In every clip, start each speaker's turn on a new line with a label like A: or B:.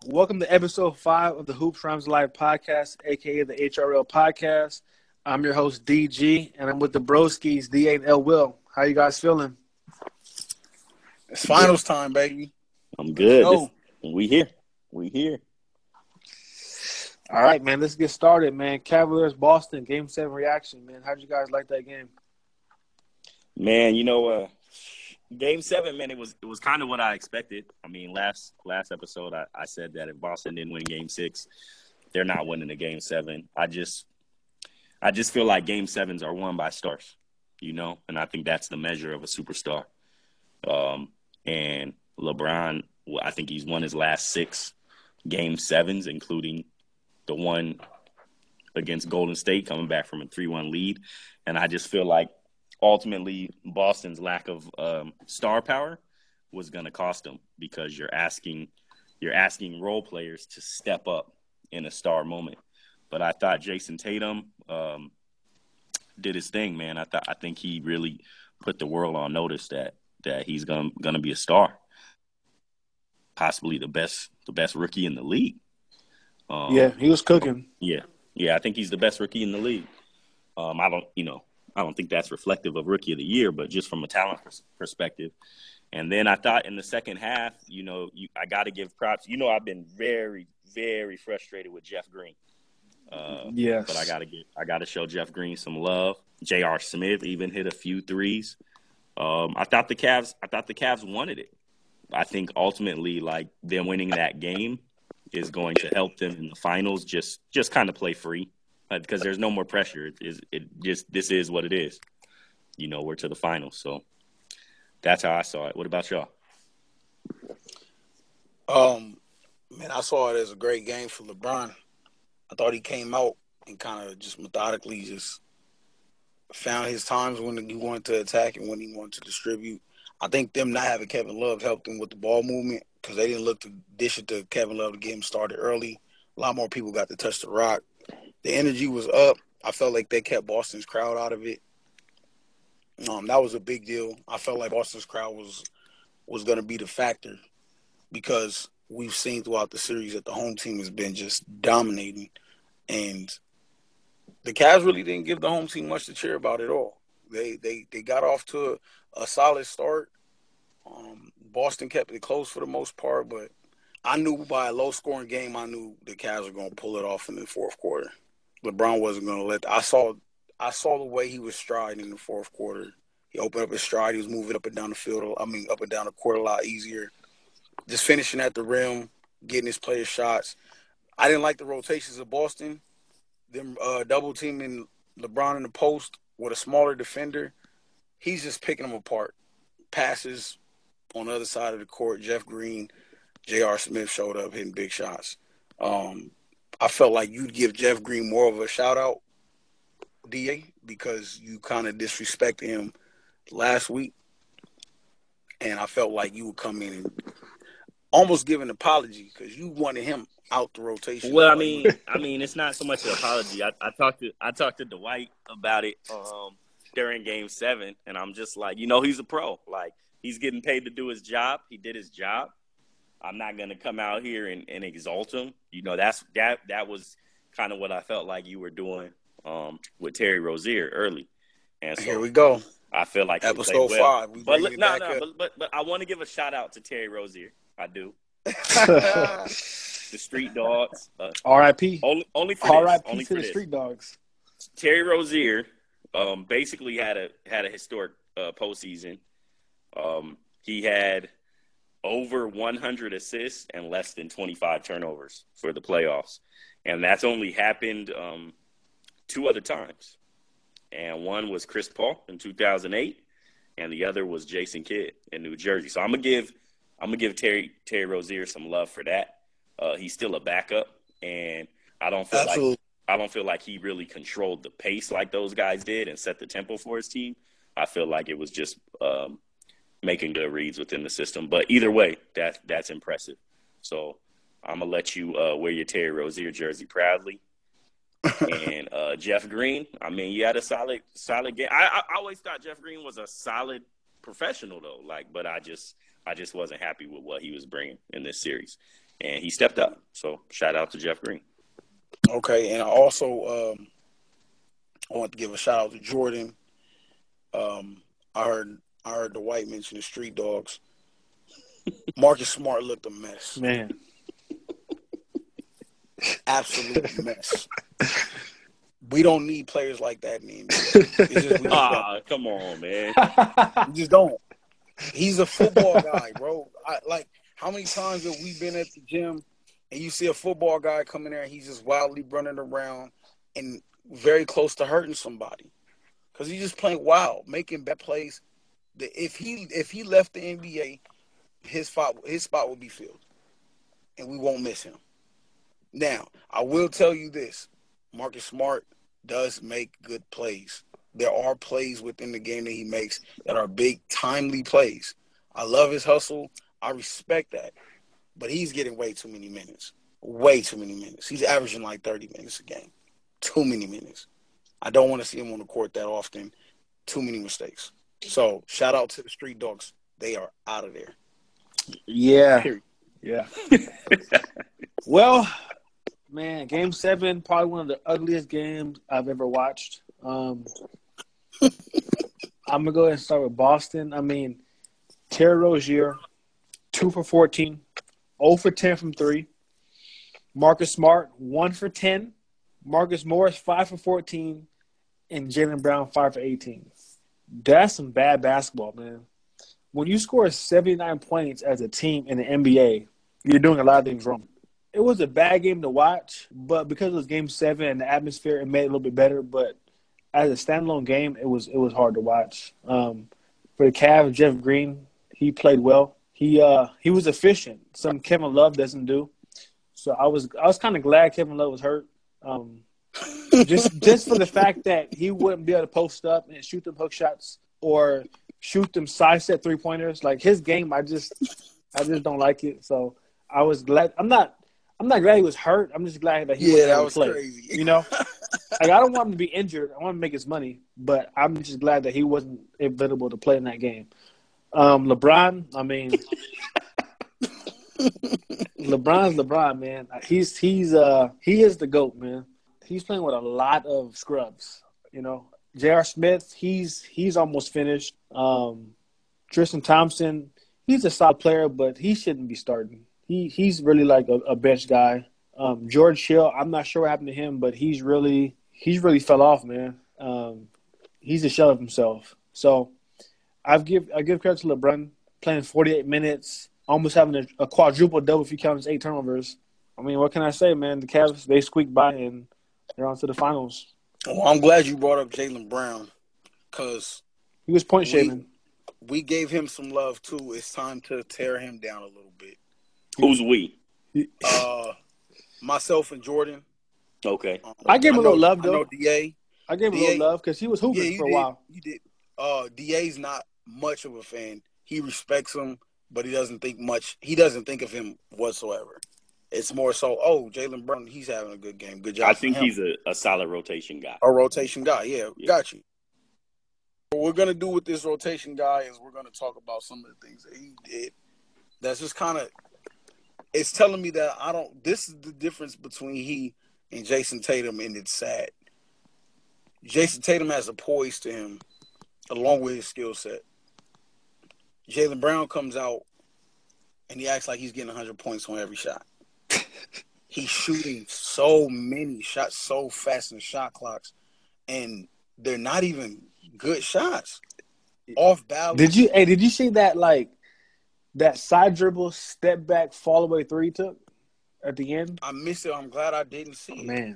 A: Welcome to episode 5 of the Hoops Rhymes Live podcast, aka the HRL podcast. I'm your host DG, and I'm with the Broskies, DA and L Will. How you guys feeling?
B: It's finals time, baby.
C: I'm
A: Let's
C: good.
A: go.
C: We here. We here.
A: All right, man. Let's get started, man. Cavaliers Boston Game 7 reaction, man. How'd you guys like that game?
C: Man, Game 7, man, it was kind of what I expected. I mean, last episode I said that if Boston didn't win Game 6, they're not winning the Game 7. I just feel like Game 7s are won by stars, and I think that's the measure of a superstar. And LeBron, I think he's won his last 6 Game 7s, including the one against Golden State, coming back from a 3-1 lead. And I just feel like ultimately Boston's lack of star power was going to cost them, because you're asking role players to step up in a star moment. But I thought Jason Tatum did his thing, man. I think he really put the world on notice that he's going to be a star, possibly the best rookie in the league.
A: Yeah, he was cooking.
C: Yeah, I think he's the best rookie in the league. I don't think that's reflective of Rookie of the Year, but just from a talent perspective. And then I thought in the second half, I got to give props. I've been very, very frustrated with Jeff Green.
A: Yes,
C: but I got to show Jeff Green some love. J.R. Smith even hit a few threes. I thought the Cavs wanted it. I think ultimately, like, them winning that game is going to help them in the finals. Just kind of play free, because there's no more pressure. This is what it is. We're to the finals, so that's how I saw it. What about y'all?
B: Man, I saw it as a great game for LeBron. I thought he came out and kind of just methodically just found his times when he wanted to attack and when he wanted to distribute. I think them not having Kevin Love helped them with the ball movement, because they didn't look to dish it to Kevin Love to get him started early. A lot more people got to touch the rock. The energy was up. I felt like they kept Boston's crowd out of it. That was a big deal. I felt like Boston's crowd was going to be the factor, because we've seen throughout the series that the home team has been just dominating. And the Cavs really didn't give the home team much to cheer about at all. They got off to a solid start. Boston kept it close for the most part, but I knew by a low-scoring game, I knew the Cavs were going to pull it off in the fourth quarter. LeBron wasn't going to let – I saw the way he was striding in the fourth quarter. He opened up his stride. He was moving up and down the field – up and down the court a lot easier. Just finishing at the rim, getting his player shots. I didn't like the rotations of Boston. Them double-teaming LeBron in the post with a smaller defender. He's just picking them apart. Passes on the other side of the court, Jeff Green, J.R. Smith showed up hitting big shots. I felt like you'd give Jeff Green more of a shout-out, DA, because you kind of disrespected him last week. And I felt like you would come in and almost give an apology, because you wanted him out the rotation.
C: Well, I mean, it's not so much an apology. I talked to Dwight about it during Game 7, and I'm just like, he's a pro. Like, he's getting paid to do his job. He did his job. I'm not gonna come out here and exalt him. That was kind of what I felt like you were doing with Terry Rozier early. And so
B: here we go.
C: I feel like
B: episode 5.
C: But I want to give a shout out to Terry Rozier. I do. The Street Dogs.
A: R.I.P.
C: Only for this.
A: R.I.P. to the Street Dogs.
C: Terry Rozier basically had a historic postseason. He had over 100 assists and less than 25 turnovers for the playoffs. And that's only happened 2 other times. And one was Chris Paul in 2008, and the other was Jason Kidd in New Jersey. So I'm gonna give Terry Rozier some love for that. He's still a backup, and I don't feel like he really controlled the pace like those guys did and set the tempo for his team. I feel like it was just making good reads within the system. But either way, that's impressive. So I'm going to let you wear your Terry Rozier jersey proudly. And Jeff Green, I mean, you had a solid game. I always thought Jeff Green was a solid professional, though. But I just wasn't happy with what he was bringing in this series. and he stepped up. So shout out to Jeff Green.
B: Okay, and I also I want to give a shout out to Jordan. I heard the white mention the street dogs. Marcus Smart looked a mess.
A: Man.
B: Absolute mess. We don't need players like that in the NBA. It's just, we just don't.
C: Come on, man.
B: We just don't. He's a football guy, bro. How many times have we been at the gym and you see a football guy come in there and he's just wildly running around and very close to hurting somebody because he's just playing wild, making bad plays. If he left the NBA, his spot would be filled, and we won't miss him. Now, I will tell you this: Marcus Smart does make good plays. There are plays within the game that he makes that are big, timely plays. I love his hustle. I respect that. But he's getting way too many minutes. Way too many minutes. He's averaging like 30 minutes a game. Too many minutes. I don't want to see him on the court that often. Too many mistakes. So, shout out to the Street Dogs. They are out of there.
A: Yeah.
B: Period.
A: Yeah. Well, man, Game 7, probably one of the ugliest games I've ever watched. I'm going to go ahead and start with Boston. I mean, Terry Rozier, 2 for 14, 0 for 10 from 3. Marcus Smart, 1 for 10. Marcus Morris, 5 for 14. And Jaylen Brown, 5 for 18. That's some bad basketball, man. When you score 79 points as a team in the NBA, you're doing a lot of things wrong. It was a bad game to watch, but because it was Game 7 and the atmosphere, it made it a little bit better. But as a standalone game, it was hard to watch. For the Cavs, Jeff Green, he played well. He was efficient, something Kevin Love doesn't do. So I was kind of glad Kevin Love was hurt. Just for the fact that he wouldn't be able to post up and shoot them hook shots or shoot them side set 3-pointers. Like his game, I just don't like it. So I was glad. I'm not glad he was hurt. I'm just glad that he was able to play.
B: Crazy.
A: You know, like I don't want him to be injured. I want him to make his money, but I'm just glad that he wasn't available to play in that game. LeBron, I mean, LeBron's LeBron, man. He is the GOAT, man. He's playing with a lot of scrubs. You know, J.R. Smith, he's almost finished. Tristan Thompson, he's a solid player, but he shouldn't be starting. He's really like a bench guy. George Hill, I'm not sure what happened to him, but he's really fell off, man. He's a shell of himself. So I give credit to LeBron playing 48 minutes, almost having a quadruple double if you count his 8 turnovers. I mean, what can I say, man? The Cavs, they squeaked by and they're on to the finals.
B: Well, I'm glad you brought up Jaylen Brown because
A: he was point shaving.
B: We gave him some love too. It's time to tear him down a little bit.
C: Who's we?
B: Myself and Jordan.
C: Okay.
A: I gave him a little love though.
B: I know DA.
A: I gave him a little love because he was hooping for a while.
B: You did. DA's not much of a fan. He respects him, but he doesn't think much. He doesn't think of him whatsoever. It's more so, Jaylen Brown, he's having a good game. Good job.
C: I think he's a solid rotation guy.
B: A rotation guy, yeah. Got you. What we're going to do with this rotation guy is we're going to talk about some of the things that he did. That's just kind of, it's telling me that this is the difference between he and Jason Tatum, and it's sad. Jason Tatum has a poise to him along with his skill set. Jaylen Brown comes out and he acts like he's getting 100 points on every shot. He's shooting so many shots so fast in the shot clocks, and they're not even good shots. Off balance.
A: Did you see that that side dribble step back fall away 3 he took at the end?
B: I missed it. I'm glad I didn't see it.
A: Man.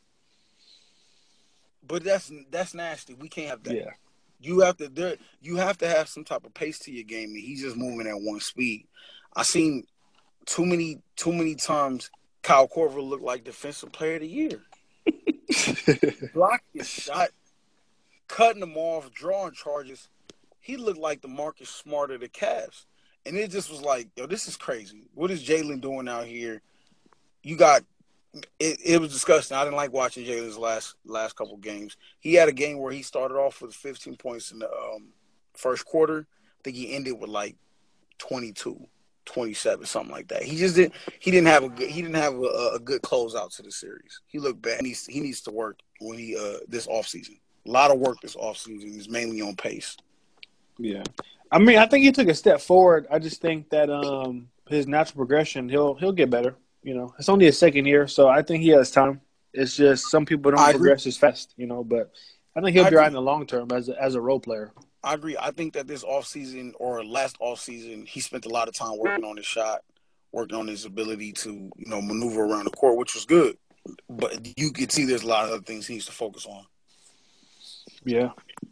B: But that's nasty. We can't have that.
A: Yeah.
B: You have to have some type of pace to your game, and he's just moving at one speed. I seen too many times Kyle Korver looked like Defensive Player of the Year. Blocking his shot, cutting them off, drawing charges. He looked like the Marcus Smart of the Cavs. And it just was like, yo, this is crazy. What is Jaylen doing out here? You got it was disgusting. I didn't like watching Jaylen's last couple games. He had a game where he started off with 15 points in the first quarter. I think he ended with like 22. 27, something like that. He just didn't. He didn't have a good closeout to the series. He looked bad. He needs to work when this offseason. A lot of work this offseason. He's mainly on pace.
A: Yeah, I mean, I think he took a step forward. I just think that his natural progression, he'll get better. You know, it's only his second year, so I think he has time. It's just some people don't progress as fast, you know. But I think he'll be right in the long term as a role player.
B: I agree. I think that this offseason or last offseason, he spent a lot of time working on his shot, working on his ability to, maneuver around the court, which was good. But you could see there's a lot of other things he needs to focus on.
A: Yeah.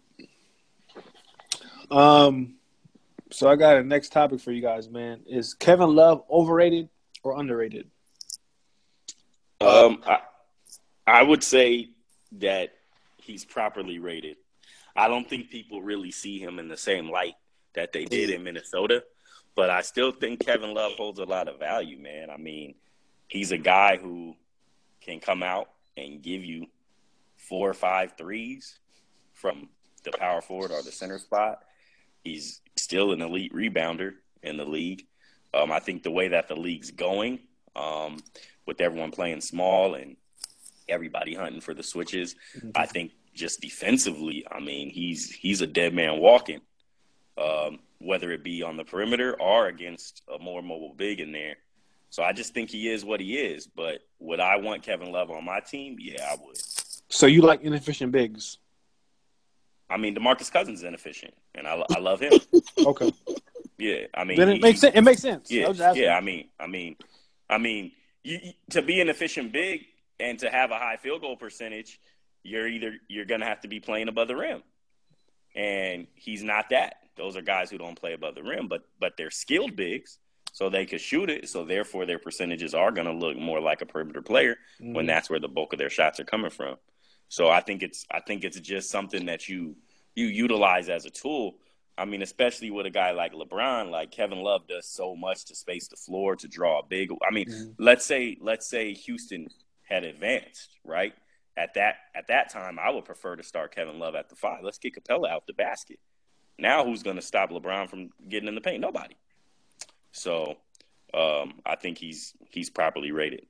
A: So I got a next topic for you guys, man. Is Kevin Love overrated or underrated?
C: I would say that he's properly rated. I don't think people really see him in the same light that they did in Minnesota, but I still think Kevin Love holds a lot of value, man. I mean, he's a guy who can come out and give you 4 or 5 threes from the power forward or the center spot. He's still an elite rebounder in the league. I think the way that the league's going, with everyone playing small and everybody hunting for the switches, I think just defensively, I mean, he's a dead man walking, whether it be on the perimeter or against a more mobile big in there. So I just think he is what he is. But would I want Kevin Love on my team? Yeah, I would.
A: So you like inefficient bigs?
C: I mean, DeMarcus Cousins is inefficient, and I love him.
A: Okay.
C: Yeah, I mean,
A: then it makes sense. It makes sense.
C: Yeah, I mean, to be an efficient big and to have a high field goal percentage, you're gonna have to be playing above the rim, and he's not that. Those are guys who don't play above the rim, but they're skilled bigs, so they could shoot it. So therefore, their percentages are gonna look more like a perimeter player when that's where the bulk of their shots are coming from. So I think it's just something that you utilize as a tool. I mean, especially with a guy like LeBron, like Kevin Love does so much to space the floor, to draw a big. I mean, let's say Houston had advanced, right? At that time, I would prefer to start Kevin Love at the 5. Let's get Capella out the basket. Now, who's going to stop LeBron from getting in the paint? Nobody. So, I think he's properly rated.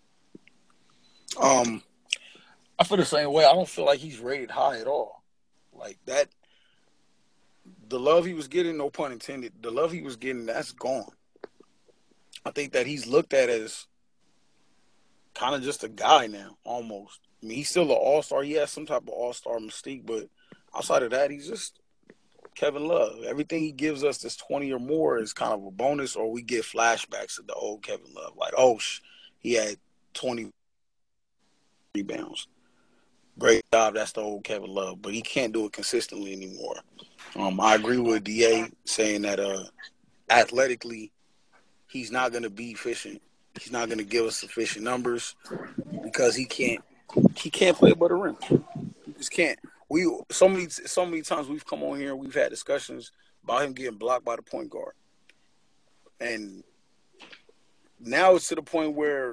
B: I feel the same way. I don't feel like he's rated high at all. Like that. The love he was getting, no pun intended, the love he was getting, that's gone. I think that he's looked at as kind of just a guy now, almost. I mean, he's still an all-star. He has some type of all-star mystique, but outside of that, he's just Kevin Love. Everything he gives us that's 20 or more is kind of a bonus, or we get flashbacks of the old Kevin Love. Like, he had 20 rebounds. Great job. That's the old Kevin Love, but he can't do it consistently anymore. I agree with DA saying that athletically, he's not going to be efficient. He's not going to give us sufficient numbers because he can't play above the rim. He just can't. So many times we've come on here and we've had discussions about him getting blocked by the point guard, and now it's to the point where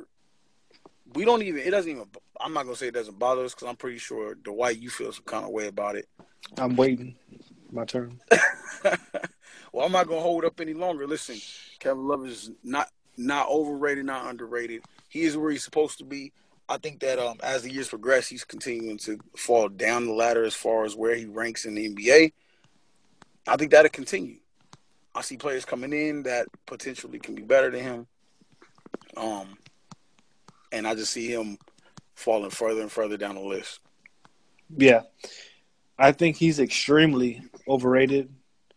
B: I'm not going to say it doesn't bother us because I'm pretty sure, Dwight, you feel some kind of way about it.
A: I'm waiting. My turn.
B: Well, I'm not going to hold up any longer. Listen, Kevin Love is not overrated, not underrated. He is where he's supposed to be. I think that as the years progress, he's continuing to fall down the ladder as far as where he ranks in the NBA. I think that'll continue. I see players coming in that potentially can be better than him. And I just see him falling further and further down the list.
A: Yeah. I think he's extremely overrated.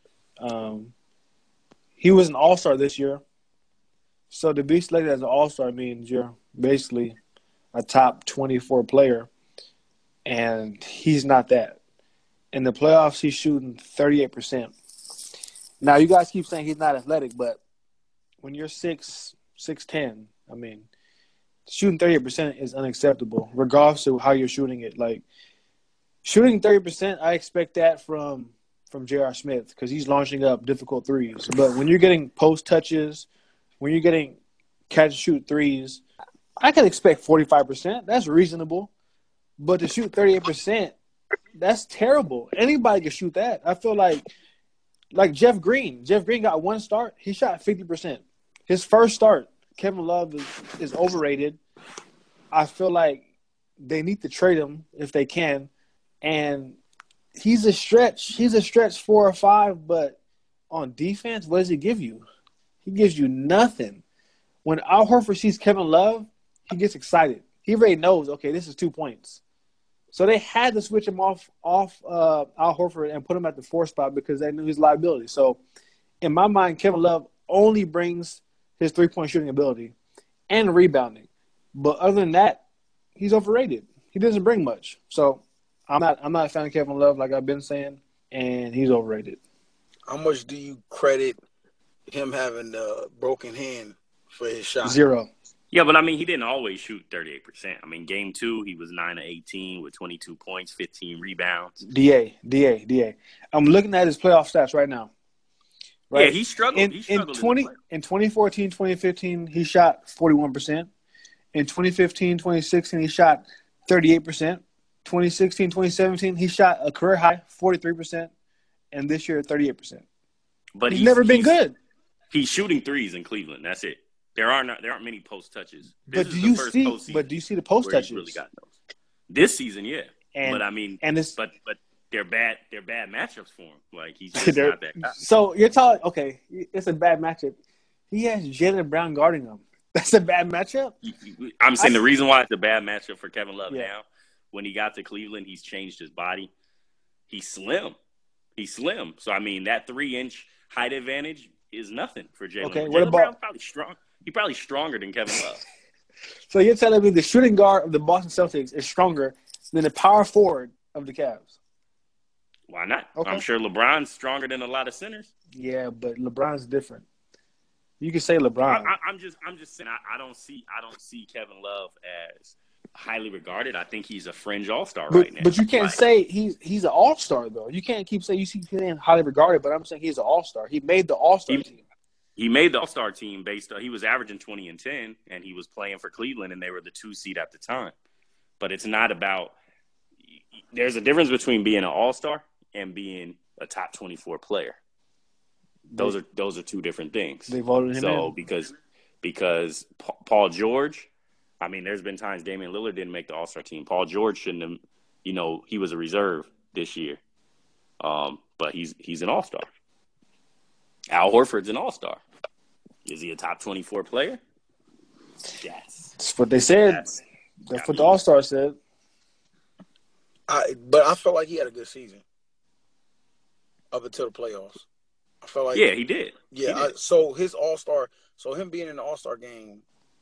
A: He was an all-star this year. So to be selected as an all-star means you're basically a top 24 player, and he's not that. In the playoffs, he's shooting 38%. Now, you guys keep saying he's not athletic, but when you're 6'10", I mean, shooting 38% is unacceptable, regardless of how you're shooting it. Like, shooting 30%, I expect that from J.R. Smith because he's launching up difficult threes. But when you're getting post touches, when you're getting catch-and-shoot threes, I can expect 45%. That's reasonable. But to shoot 38%, that's terrible. Anybody can shoot that. I feel like Jeff Green. Jeff Green got one start. He shot 50%. His first start, Kevin Love is overrated. I feel like they need to trade him if they can, and he's a stretch. He's a stretch 4 or 5, but on defense, what does he give you? He gives you nothing. When Al Horford sees Kevin Love, he gets excited. He already knows, okay, this is 2 points. So they had to switch him off Al Horford and put him at the 4 spot because they knew his liability. So in my mind, Kevin Love only brings his 3-point shooting ability and rebounding. But other than that, he's overrated. He doesn't bring much. So I'm not a fan of Kevin Love, like I've been saying, and he's overrated.
B: How much do you credit him having the broken hand for his shot?
A: 0.
C: Yeah, but I mean, he didn't always shoot 38%. I mean, game 2, he was 9 of 18 with 22 points, 15 rebounds.
A: DA. I'm looking at his playoff stats right now. Right?
C: Yeah, he struggled.
A: In 2014, 2015, he shot 41%. In 2015, 2016, he shot 38%. 2016, 2017, he shot a career high 43%. And this year, 38%.
C: But
A: he's never been good.
C: He's shooting threes in Cleveland. That's it. There aren't many post touches.
A: But do you see the post touches?
C: Really got those. This season, yeah.
A: And,
C: but I mean, but they're bad matchups for him. Like he's just not that guy.
A: So you're telling it's a bad matchup. He has Jaylen Brown guarding him. That's a bad matchup.
C: I'm saying the reason why it's a bad matchup for Kevin Love now. When he got to Cleveland, he's changed his body. He's slim. So I mean, that 3-inch height advantage is nothing for Jaylen.
A: Okay,
C: what about Brown's probably strong? He's probably stronger than Kevin Love.
A: So you're telling me the shooting guard of the Boston Celtics is stronger than the power forward of the Cavs?
C: Why not? Okay. I'm sure LeBron's stronger than a lot of centers.
A: Yeah, but LeBron's different. You can say LeBron.
C: I'm just saying I don't see Kevin Love as highly regarded. I think he's a fringe all-star right now.
A: But you can't say he's an all-star though. You can't keep saying highly regarded, but I'm saying he's an all-star. He made the all-star team.
C: He made the all-star team based on – he was averaging 20 and 10, and he was playing for Cleveland, and they were the 2 seed at the time. But it's not about – there's a difference between being an all-star and being a top 24 player. Those are 2 different things.
A: They voted him in.
C: So because Paul George – I mean, there's been times Damian Lillard didn't make the all-star team. Paul George shouldn't have – he was a reserve this year. But he's an all-star. Al Horford's an all-star. Is he a top 24 player? Yes.
A: That's what they said. That's what the all-star said.
B: But I felt like he had a good season up until the playoffs. I felt like
C: he did.
B: Yeah.
C: He did.
B: So his all-star, him being in the all-star game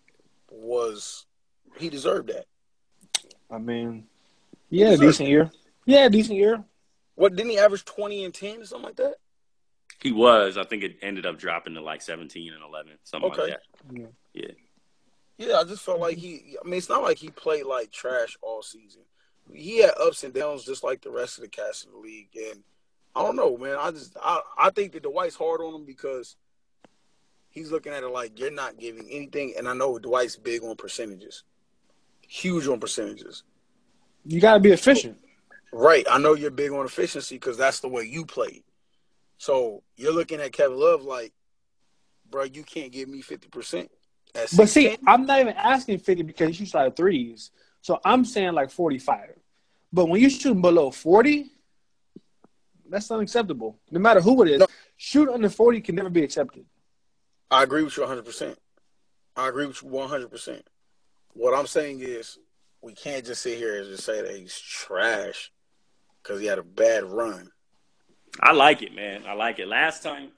B: he deserved that.
A: I mean, decent year. Yeah, decent year.
B: What, didn't he average 20 and 10 or something like that?
C: He was. I think it ended up dropping to like 17 and 11, something like that. Yeah.
B: Yeah, I just felt like it's not like he played like trash all season. He had ups and downs just like the rest of the cast in the league. And I don't know, man. I think that Dwight's hard on him because he's looking at it like you're not giving anything. And I know Dwight's big on percentages. Huge on percentages.
A: You got to be efficient.
B: Right. I know you're big on efficiency because that's the way you played. So you're looking at Kevin Love like, bro, you can't give me 50%.
A: But see, I'm not even asking 50 because you shoot a lot of threes. So I'm saying like 45. But when you shoot below 40, that's unacceptable. No matter who it is. No. Shoot under 40 can never be accepted.
B: I agree with you 100%. I agree with you 100%. What I'm saying is we can't just sit here and just say that he's trash because he had a bad run.
C: I like it, man. I like it. Last time,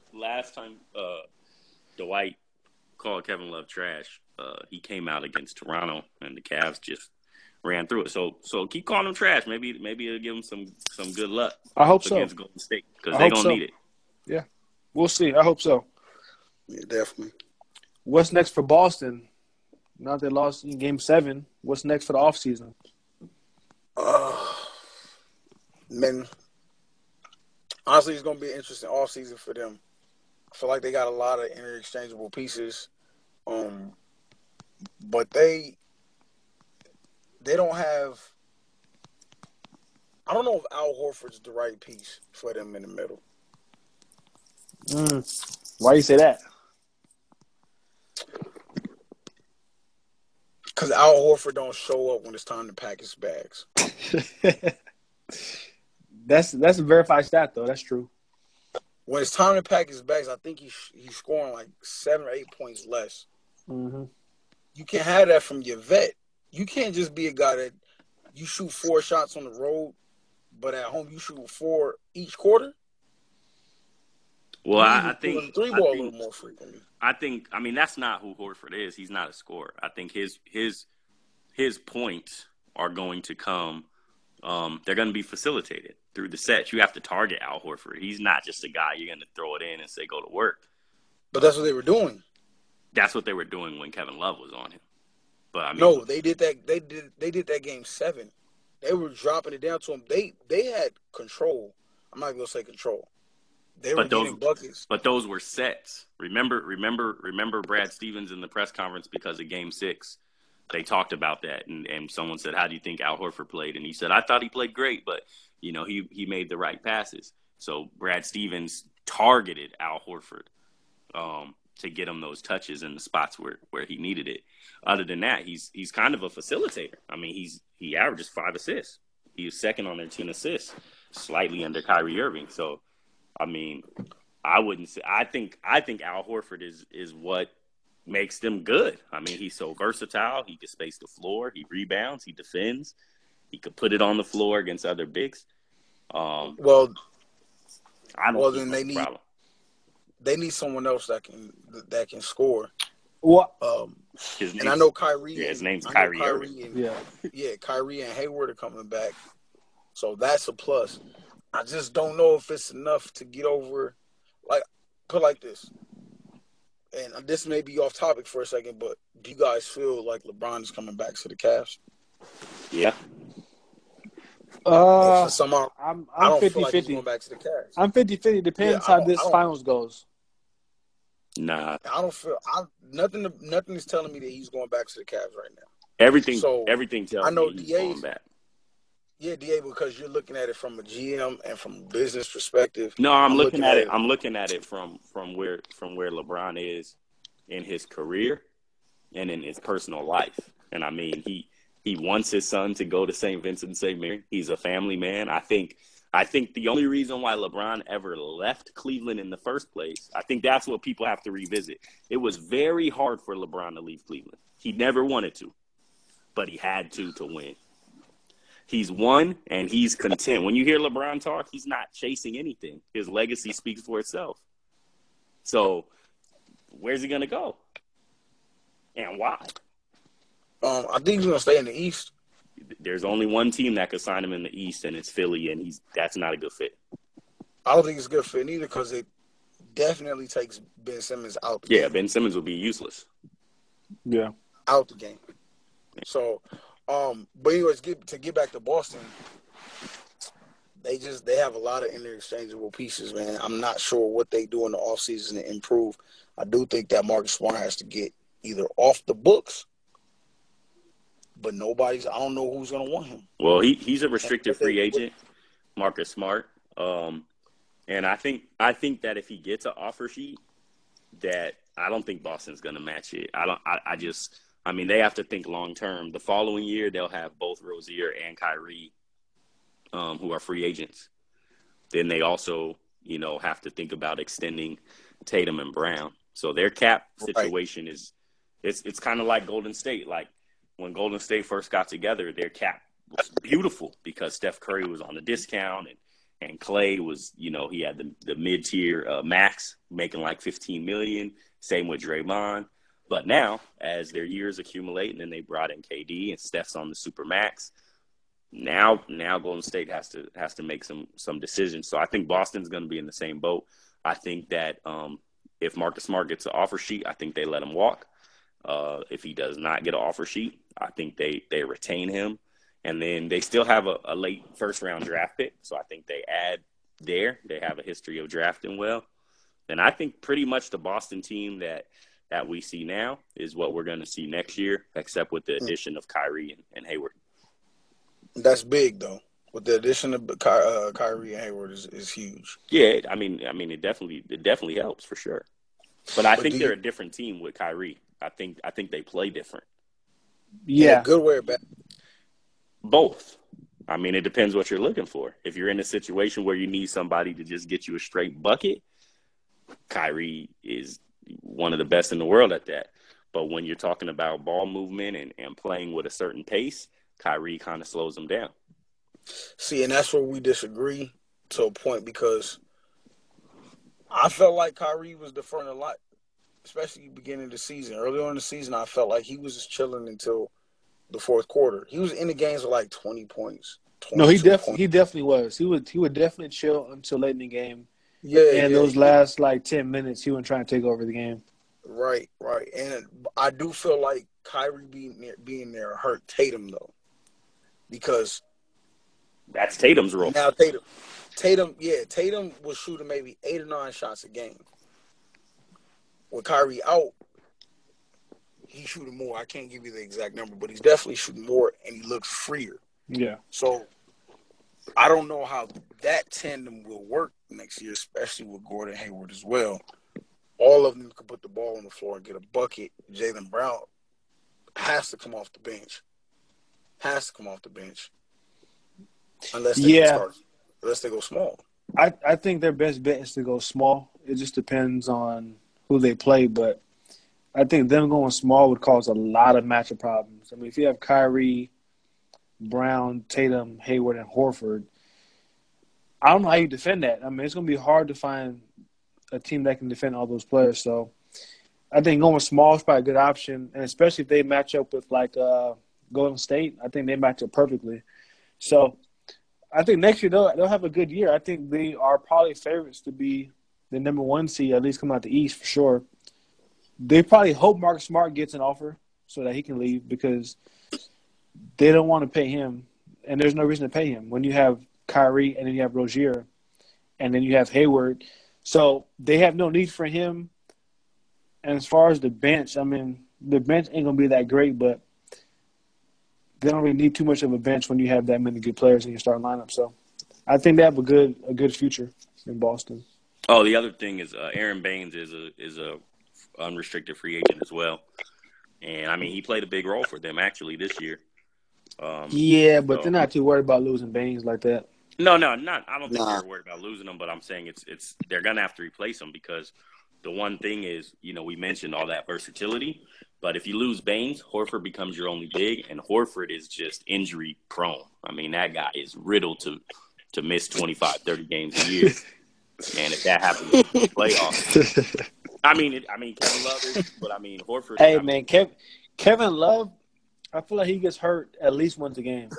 C: Dwight called Kevin Love trash. He came out against Toronto, and the Cavs just ran through it. So keep calling him trash. Maybe it'll give him some good luck.
A: I hope so
C: against Golden State because they're gonna need it.
A: Yeah, we'll see. I hope so.
B: Yeah, definitely.
A: What's next for Boston? Now they lost in Game 7. What's next for the offseason?
B: Man, honestly, it's going to be an interesting offseason for them. I feel like they got a lot of interchangeable pieces, but they don't have – I don't know if Al Horford's the right piece for them in the middle.
A: Why you say that?
B: Because Al Horford don't show up when it's time to pack his bags.
A: That's a verified stat though. That's true.
B: When it's time to pack his bags, I think he's scoring like 7 or 8 points less.
A: Mm-hmm.
B: You can't have that from your vet. You can't just be a guy that you shoot 4 shots on the road, but at home you shoot 4 each quarter.
C: Well, I think
B: the 3 ball a little more frequently.
C: I mean, that's not who Horford is. He's not a scorer. I think his points are going to come. They're going to be facilitated through the sets. You have to target Al Horford. He's not just a guy you're going to throw it in and say go to work.
B: But that's what they were doing.
C: That's what they were doing when Kevin Love was on him. But I mean,
B: no, they did that. They did that game 7. They were dropping it down to him. They had control. I'm not going to say control. They were getting buckets.
C: But those were sets. Remember Brad Stevens in the press conference because of Game 6. They talked about that, and someone said, "How do you think Al Horford played?" And he said, "I thought he played great, but he made the right passes." So Brad Stevens targeted Al Horford to get him those touches in the spots where he needed it. Other than that, he's kind of a facilitator. I mean, he averages 5 assists. He was second on their 10 assists, slightly under Kyrie Irving. So, I mean, I wouldn't say. I think Al Horford is what makes them good. I mean, he's so versatile. He can space the floor. He rebounds. He defends. He could put it on the floor against other bigs. I don't
B: then they need someone else that can score.
A: What?
B: And I know Kyrie.
C: Yeah, his name's Kyrie Irving.
B: Kyrie and Hayward are coming back, so that's a plus. I just don't know if it's enough to get over. Like, put like this. And this may be off topic for a second, but do you guys feel like LeBron is coming back to the Cavs?
C: Yeah.
B: Somehow,
A: I'm
B: I don't
A: 50-50.
B: feel like he's going back to the Cavs.
A: I'm 50-50. Depends how this finals goes.
C: Nah.
B: I don't feel nothing is telling me that he's going back to the Cavs right now.
C: Everything tells me he's going back.
B: Yeah, DA, because you're looking at it from a GM and from a business perspective.
C: No, I'm looking at it. I'm looking at it from where LeBron is in his career and in his personal life. And I mean, he wants his son to go to St. Vincent St. Mary. He's a family man. I think the only reason why LeBron ever left Cleveland in the first place, I think that's what people have to revisit. It was very hard for LeBron to leave Cleveland. He never wanted to, but he had to win. He's won, and he's content. When you hear LeBron talk, he's not chasing anything. His legacy speaks for itself. So where's he going to go? And why?
B: I think he's going to stay in the East.
C: There's only one team that could sign him in the East, and it's Philly, and that's not a good fit.
B: I don't think it's a good fit either because it definitely takes Ben Simmons out the game.
C: Yeah, Ben Simmons will be useless.
A: Yeah.
B: Out the game. So – but anyways, to get back to Boston, they have a lot of interchangeable pieces, man. I'm not sure what they do in the offseason to improve. I do think that Marcus Smart has to get either off the books, but I don't know who's going to want him.
C: Well, he's a restricted free agent, Marcus Smart. And I think that if he gets an offer sheet, that I don't think Boston's going to match it. I mean, they have to think long term. The following year, they'll have both Rozier and Kyrie, who are free agents. Then they also, have to think about extending Tatum and Brown. So their cap situation it's kind of like Golden State. Like when Golden State first got together, their cap was beautiful because Steph Curry was on the discount and Clay was, he had the mid-tier max making like $15 million. Same with Draymond. But now, as their years accumulate, and then they brought in KD and Steph's on the super max, now Golden State has to make some decisions. So I think Boston's going to be in the same boat. I think that if Marcus Smart gets an offer sheet, I think they let him walk. If he does not get an offer sheet, I think they retain him. And then they still have a late first-round draft pick, so I think they add there. They have a history of drafting well. And I think pretty much the Boston team that we see now is what we're going to see next year, except with the addition of Kyrie and Hayward.
B: That's big, though. With the addition of Kyrie and Hayward is huge.
C: Yeah, I mean, it definitely helps for sure. But I think they're a different team with Kyrie. I think they play different.
B: In a
A: Yeah.
B: good way or bad?
C: Both. I mean, it depends what you're looking for. If you're in a situation where you need somebody to just get you a straight bucket, Kyrie is one of the best in the world at that. But when you're talking about ball movement and playing with a certain pace, Kyrie kind of slows them down.
B: See, and that's where we disagree to a point because I felt like Kyrie was deferring a lot, especially beginning of the season. Early on in the season, I felt like he was just chilling until the fourth quarter. He was in the games with like 20 points,
A: No,
B: 22 points.
A: he definitely was. He would definitely chill until late in the game.
B: Yeah,
A: And
B: yeah.
A: those last like 10 minutes, he wasn't trying to take over the game.
B: Right, right. And I do feel like Kyrie being there hurt Tatum, though, because
C: That's Tatum's role.
B: now Tatum was shooting maybe 8 or 9 shots a game. With Kyrie out, he's shooting more. I can't give you the exact number, but he's definitely shooting more, and he looks freer.
A: Yeah.
B: So I don't know how that tandem will work next year, especially with Gordon Hayward as well. All of them can put the ball on the floor and get a bucket. Jaylen Brown has to come off the bench. Unless they go small.
A: I think their best bet is to go small. It just depends on who they play, but I think them going small would cause a lot of matchup problems. I mean, if you have Kyrie, Brown, Tatum, Hayward, and Horford, I don't know how you defend that. I mean, it's going to be hard to find a team that can defend all those players. So I think going small is probably a good option, and especially if they match up with like Golden State, I think they match up perfectly. So I think next year they'll have a good year. I think they are probably favorites to be the number 1 seed, at least come out the East for sure. They probably hope Marcus Smart gets an offer so that he can leave because they don't want to pay him, and there's no reason to pay him when you have Kyrie and then you have Rozier and then you have Hayward. So they have no need for him. And as far as the bench, I mean, the bench ain't going to be that great, but they don't really need too much of a bench when you have that many good players in your starting lineup. So I think they have a good future in Boston.
C: Oh, the other thing is Aaron Baines is a unrestricted free agent as well, and I mean he played a big role for them actually this year.
A: Yeah, but they're not too worried about losing Baines like that.
C: No, not. I don't think they're worried about losing them, but I'm saying it's they're gonna have to replace him because the one thing is, we mentioned all that versatility, but if you lose Baines, Horford becomes your only big, and Horford is just injury prone. I mean, that guy is riddled to miss 25, 30 games a year. And if that happens in the playoffs, I mean, Kevin Love is, but I mean, Horford.
A: Hey, man, Kevin Love, I feel like he gets hurt at least once a game.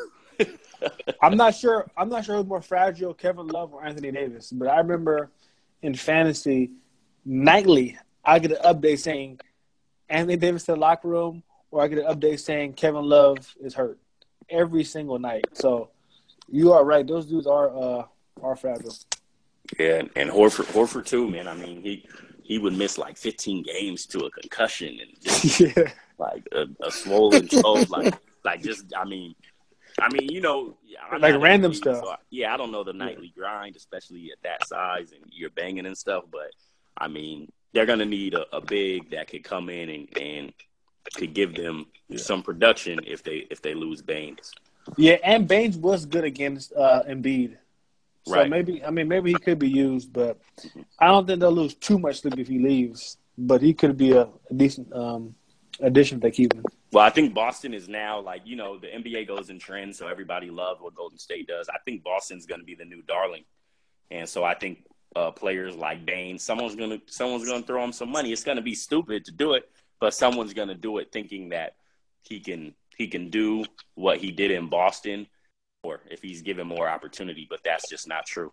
A: I'm not sure who's more fragile, Kevin Love or Anthony Davis. But I remember in fantasy, nightly, I get an update saying Anthony Davis to the locker room, or I get an update saying Kevin Love is hurt every single night. So you are right; those dudes are fragile.
C: Yeah, and Horford too, man. I mean, he would miss like 15 games to a concussion and just like a swollen toe, like just I mean, I'm
A: like
C: not
A: random
C: league,
A: stuff.
C: So I don't know the nightly grind, especially at that size and you're banging and stuff. But I mean, they're gonna need a big that could come in and could give them some production if they lose Baines.
A: Yeah, and Baines was good against Embiid. So
C: right.
A: maybe he could be used, but I don't think they'll lose too much sleep if he leaves. But he could be a decent addition if they keep him.
C: Well, I think Boston is now the NBA goes in trends, so everybody loves what Golden State does. I think Boston's going to be the new darling, and so I think players like Baines, someone's going to throw him some money. It's going to be stupid to do it, but someone's going to do it thinking that he can do what he did in Boston. Or if he's given more opportunity, but that's just not true.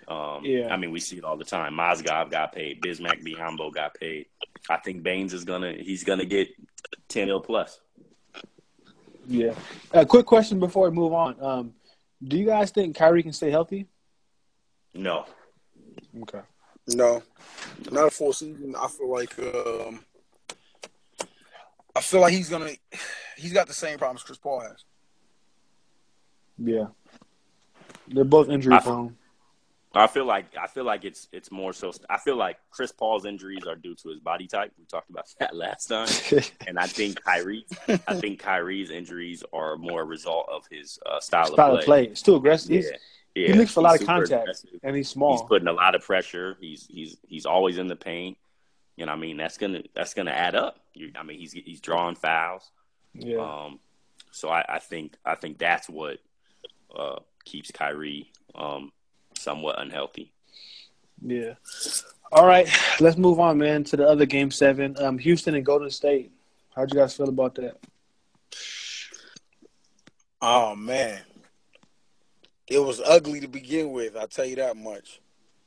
C: I mean, we see it all the time. Mozgov got paid. Bismack Biyombo got paid. I think Baines he's gonna get 10 mil plus.
A: Yeah. A quick question before we move on. Do you guys think Kyrie can stay healthy?
C: No.
A: Okay.
B: No, not a full season. I feel like he's got the same problems Chris Paul has.
A: Yeah. They're both injury prone.
C: I feel like it's more so. I feel like Chris Paul's injuries are due to his body type. We talked about that last time, and I think Kyrie's injuries are more a result of his style of
A: Style of
C: play.
A: play. It's too aggressive.
C: Yeah,
A: He looks for a
C: he's
A: lot of
C: super
A: contact,
C: aggressive.
A: and he's
C: He's
A: small.
C: putting a lot of pressure. He's always in the paint. You know, I mean, that's gonna add up. I mean, he's drawing fouls.
A: Yeah.
C: So I think that's what keeps Kyrie somewhat unhealthy.
A: Yeah. All right, let's move on, man, to the other Game 7. Houston and Golden State. How'd you guys feel about that?
B: Oh man, it was ugly to begin with. I'll tell you that much.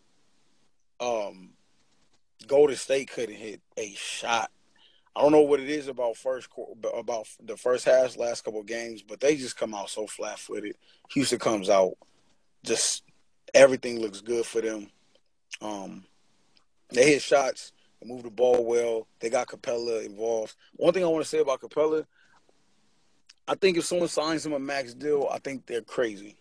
B: Golden State couldn't hit a shot. I don't know what it is about about the first half, last couple of games, but they just come out so flat-footed. Houston comes out, just everything looks good for them. They hit shots, they move the ball well. They got Capella involved. One thing I want to say about Capella, I think if someone signs him a max deal, I think they're crazy.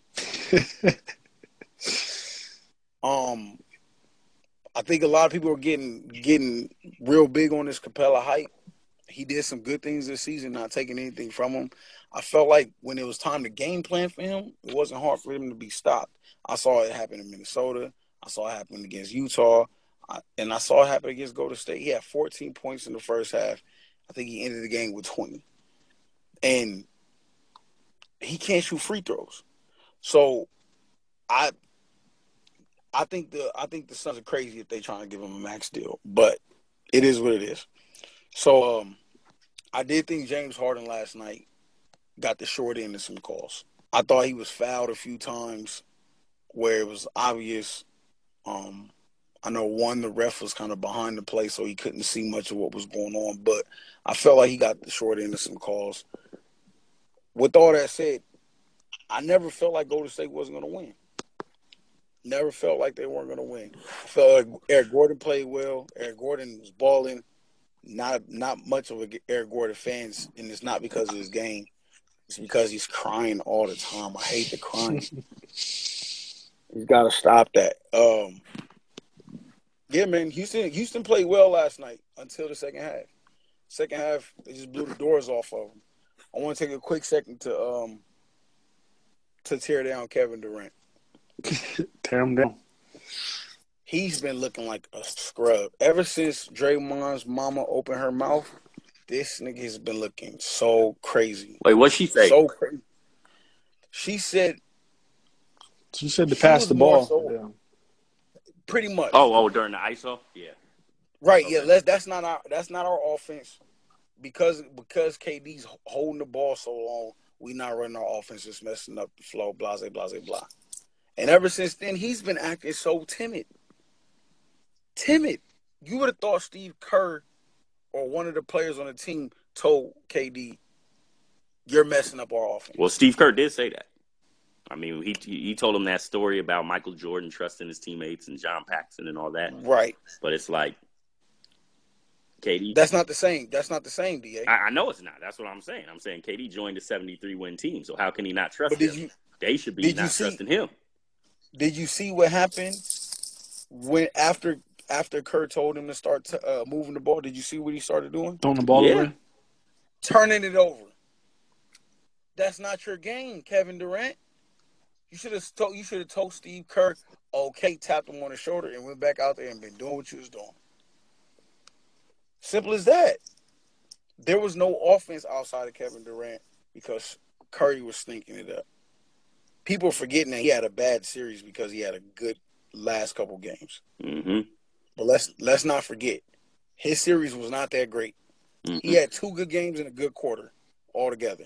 B: I think a lot of people are getting real big on this Capella hype. He did some good things this season, not taking anything from him. I felt like when it was time to game plan for him, it wasn't hard for him to be stopped. I saw it happen in Minnesota. I saw it happen against Utah. And I saw it happen against Golden State. He had 14 points in the first half. I think he ended the game with 20. And he can't shoot free throws. So I think the Suns are crazy if they're trying to give him a max deal. But it is what it is. So I did think James Harden last night got the short end of some calls. I thought he was fouled a few times where it was obvious. I know the ref was kind of behind the play, so he couldn't see much of what was going on. But I felt like he got the short end of some calls. With all that said, I never felt like Golden State wasn't going to win. Never felt like they weren't going to win. I felt like Eric Gordon played well. Eric Gordon was balling. Not much of a Eric Gordon fan, and it's not because of his game. It's because he's crying all the time. I hate the crying. He's got to stop that. Yeah, man. Houston played well last night until the second half. Second half, they just blew the doors off of them. I want to take a quick second to tear down Kevin Durant.
A: Tear him down.
B: He's been looking like a scrub ever since Draymond's mama opened her mouth. This nigga has been looking so crazy.
C: Wait, what'd she say?
B: So crazy. She said
A: to pass the ball. Yeah.
B: Pretty much.
C: Oh, during the ISO? Yeah.
B: Right, okay. Yeah. That's not our offense. Because KD's holding the ball so long, we not running our offense, just messing up the flow, blah, blah, blah, blah. And ever since then, he's been acting so timid. Timid. You would have thought Steve Kerr or one of the players on the team told KD, "You're messing up our offense."
C: Well, Steve Kerr did say that. I mean, he told him that story about Michael Jordan trusting his teammates and John Paxson and all that.
B: Right.
C: But it's like, KD.
B: That's not the same. That's not the same, DA.
C: I know it's not. That's what I'm saying. I'm saying KD joined a 73-win team, so how can he not trust him? They should be not trusting him.
B: Did you see what happened when after Kerr told him to start moving the ball? Did you see what he started doing?
A: Throwing the ball away?
B: Turning it over. That's not your game, Kevin Durant. You should have told Steve Kerr, okay, tapped him on the shoulder and went back out there and been doing what you was doing. Simple as that. There was no offense outside of Kevin Durant because Curry was stinking it up. People are forgetting that he had a bad series because he had a good last couple games.
C: Mm-hmm.
B: But let's not forget, his series was not that great. Mm-hmm. He had 2 good games and a good quarter altogether.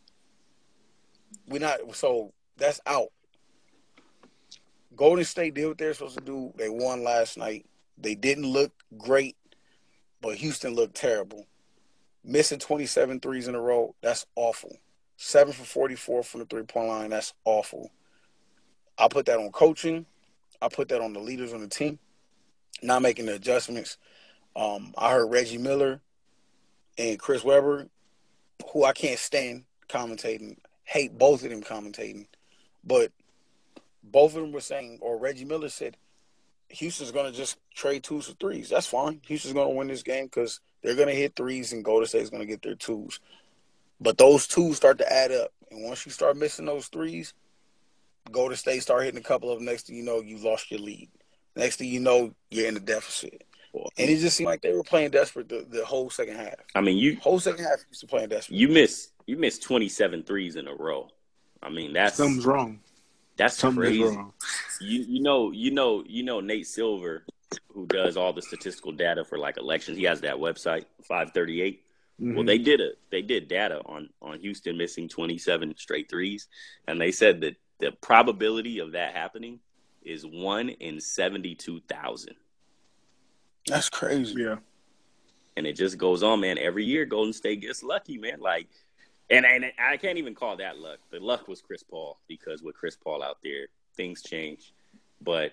B: So that's out. Golden State did what they're supposed to do. They won last night. They didn't look great, but Houston looked terrible. Missing 27 threes in a row, that's awful. 7 for 44 from the three-point line, that's awful. I put that on coaching. I put that on the leaders on the team, not making the adjustments. I heard Reggie Miller and Chris Webber, who I can't stand commentating, hate both of them commentating. But both of them were saying, or Reggie Miller said, Houston's going to just trade twos for threes. That's fine. Houston's going to win this game because they're going to hit threes and Golden State's going to get their twos. But those twos start to add up. And once you start missing those threes, Golden State start hitting a couple of them. Next thing you know, you lost your lead. Next thing you know, you're in the deficit. And it just seemed like they were playing desperate the whole second half.
C: I mean,
B: whole second half used to playing desperate.
C: You missed 27 threes in a row. I mean,
A: something's wrong.
C: That's
A: something
C: crazy.
A: Wrong.
C: You know Nate Silver, who does all the statistical data for like elections. He has that website 538. Mm-hmm. Well, they did data on Houston missing 27 straight threes, and they said that the probability of that happening is 1 in 72,000.
B: That's crazy.
A: Yeah.
C: And it just goes on, man. Every year, Golden State gets lucky, man. Like, and I can't even call that luck. The luck was Chris Paul, because with Chris Paul out there, things change. But,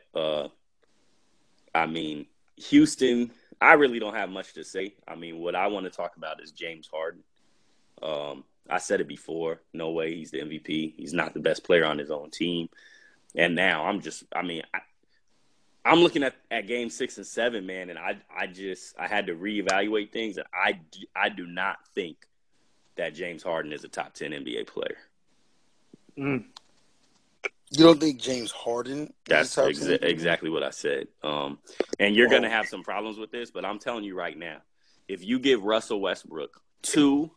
C: I mean, Houston, I really don't have much to say. I mean, what I want to talk about is James Harden. I said it before. No way he's the MVP. He's not the best player on his own team. And now I'm looking at game 6 and 7, man, and I had to reevaluate things. And I do not think that James Harden is a top 10 NBA player.
B: You don't think James Harden?
C: That's exactly what I said. And you're going to have some problems with this, but I'm telling you right now, if you give Russell Westbrook 2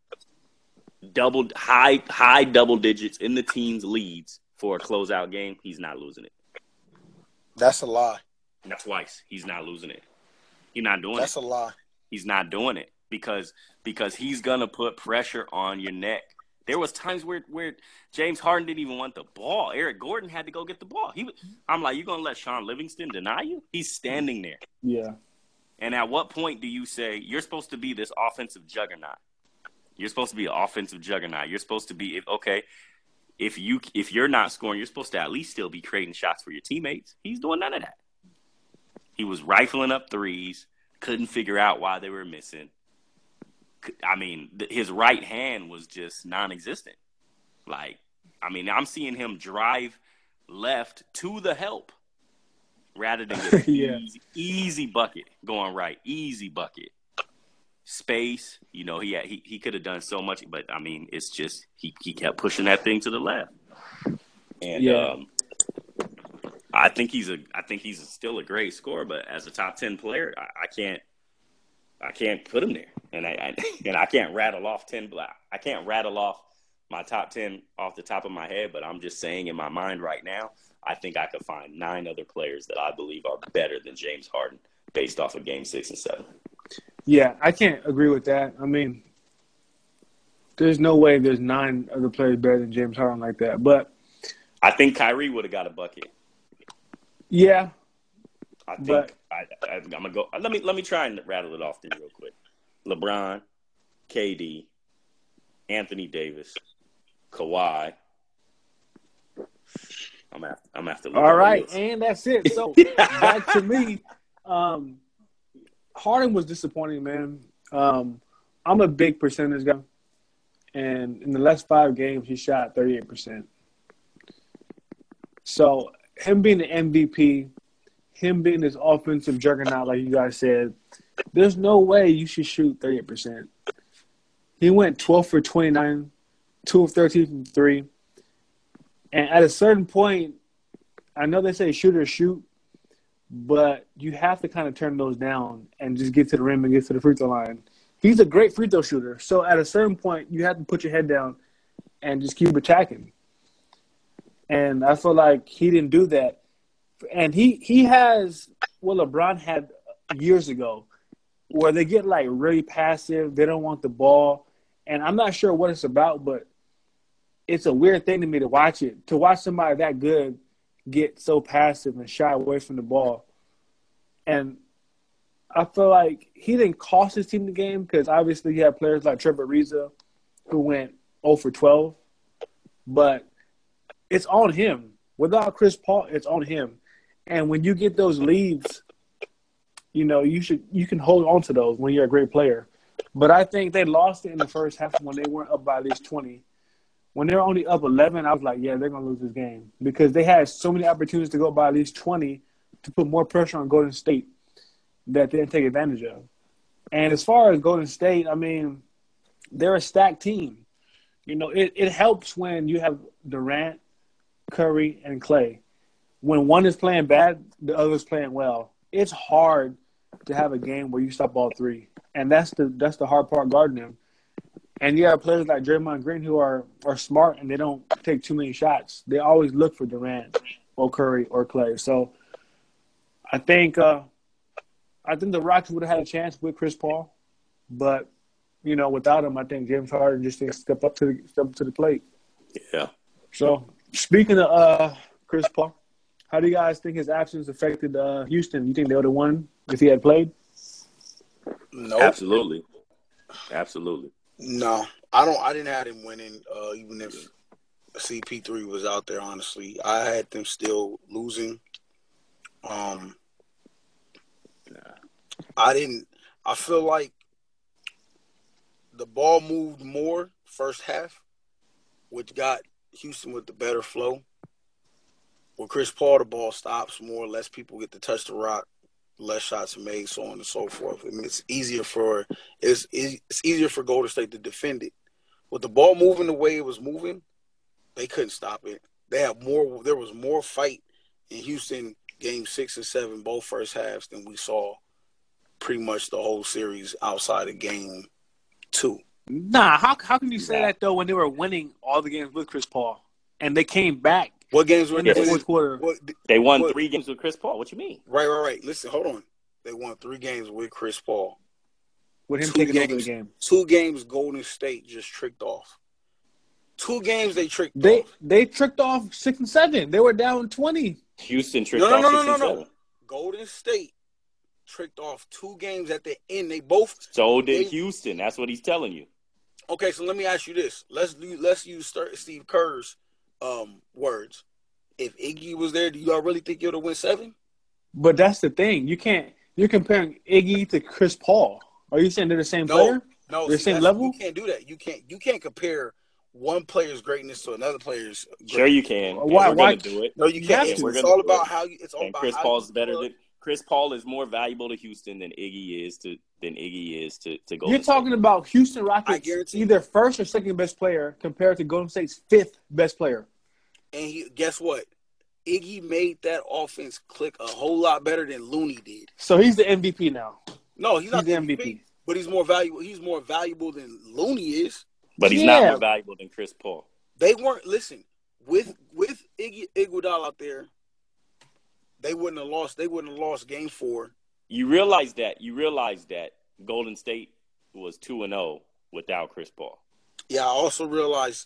C: high double digits in the team's leads for a closeout game, he's not losing it.
B: That's a lie.
C: That's twice. He's not losing it. He's not doing it.
B: That's a lie.
C: He's not doing it because he's gonna put pressure on your neck. There was times where James Harden didn't even want the ball. Eric Gordon had to go get the ball. I'm like, you gonna let Sean Livingston deny you? He's standing there.
A: Yeah.
C: And at what point do you say you're supposed to be this offensive juggernaut? You're supposed to be an offensive juggernaut. You're supposed to be If you're not scoring, you're supposed to at least still be creating shots for your teammates. He's doing none of that. He was rifling up threes, couldn't figure out why they were missing. I mean, his right hand was just non-existent. Like, I mean, I'm seeing him drive left to the help rather than get an easy bucket going right, easy bucket. Space, he could have done so much, but I mean, it's just he kept pushing that thing to the left, and I think he's still a great scorer, but as a top 10 player, I can't put him there, and I can't rattle off 10. I can't rattle off my top 10 off the top of my head, but I'm just saying in my mind right now, I think I could find 9 other players that I believe are better than James Harden based off of game 6 and 7.
A: Yeah, I can't agree with that. I mean, there's no way there's 9 other players better than James Harden like that. But
C: I think Kyrie would have got a bucket.
A: Yeah,
C: I think I'm gonna go. Let me try and rattle it off there real quick. LeBron, KD, Anthony Davis, Kawhi. I'm gonna have to look
A: all right, and that's it. So back to me. Harden was disappointing, man. I'm a big percentage guy, and in the last 5 games, he shot 38%. So him being the MVP, him being this offensive juggernaut, like you guys said, there's no way you should shoot 38%. He went 12 for 29, 2 of 13 from 3. And at a certain point, I know they say shoot or shoot, but you have to kind of turn those down and just get to the rim and get to the free throw line. He's a great free throw shooter. So at a certain point, you have to put your head down and just keep attacking. And I feel like he didn't do that. And he has what LeBron had years ago, where they get like really passive. They don't want the ball. And I'm not sure what it's about, but it's a weird thing to me to watch it. To watch somebody that good get so passive and shy away from the ball. And I feel like he didn't cost his team the game because obviously he had players like Trevor Ariza who went 0 for 12. But it's on him. Without Chris Paul, it's on him. And when you get those leads, you can hold on to those when you're a great player. But I think they lost it in the first half when they weren't up by at least 20. when they're only up 11, I was like, yeah, they're going to lose this game because they had so many opportunities to go by at least 20 to put more pressure on Golden State that they didn't take advantage of. And as far as Golden State, I mean, they're a stacked team. You know, it helps when you have Durant, Curry, and Clay. When one is playing bad, the other is playing well. It's hard to have a game where you stop all three. And that's the hard part guarding them. And you have players like Draymond Green who are smart and they don't take too many shots. They always look for Durant or Curry or Clay. So I think the Rockets would have had a chance with Chris Paul, but you know, without him, I think James Harden just didn't step up to the plate.
C: Yeah.
A: So speaking of Chris Paul, how do you guys think his absence affected Houston? You think they would have won if he had played?
B: No,
C: Absolutely.
B: No, I don't. I didn't have him winning, even if CP3 was out there. Honestly, I had them still losing. I didn't. I feel like the ball moved more first half, which got Houston with the better flow. With Chris Paul, the ball stops more, less people get to touch the rock, less shots are made, so on and so forth. I mean, it's easier for Golden State to defend it. With the ball moving the way it was moving, they couldn't stop it. There was more fight in Houston game 6 and 7, both first halves, than we saw pretty much the whole series outside of game 2.
A: Nah, how can you say that though when they were winning all the games with Chris Paul and they came back?
B: What games were
A: in the fourth quarter?
C: They won 3 games with Chris Paul. What you mean?
B: Right. Listen, hold on. They won 3 games with Chris Paul.
A: With him taking over the game.
B: 2 games Golden State just tricked off. 2 games they tricked off.
A: They tricked off 6 and 7. They were down 20.
C: Houston tricked off 6 and 7.
B: Golden State tricked off 2 games at the end. They both.
C: So did Houston. That's what he's telling you.
B: Okay, so let me ask you this. Let's use Steve Kerr's words. If Iggy was there, do y'all really think you'd have win 7?
A: But that's the thing. You're comparing Iggy to Chris Paul. Are you saying they're the same player?
B: No,
A: they're the same level.
B: You can't do that. You can't compare one player's greatness to another player's greatness.
C: Sure you can.
A: Why?
C: We're going to do it.
B: No, you can't. It's all about how you. It's all about
C: Chris
B: how
C: Paul's better than Chris Paul is more valuable to Houston than Iggy is to Golden
A: You're talking
C: State.
A: About Houston Rockets either first or second best player compared to Golden State's 5th best player.
B: And guess what? Iggy made that offense click a whole lot better than Looney did.
A: So he's the MVP now.
B: No, he's not the MVP. But he's more valuable. He's more valuable than Looney is.
C: But he's not more valuable than Chris Paul.
B: They weren't. Listen, with Iguodala out there, they wouldn't have lost. They wouldn't have lost game 4.
C: You realize that Golden State was 2-0 without Chris Paul.
B: Yeah, I also realized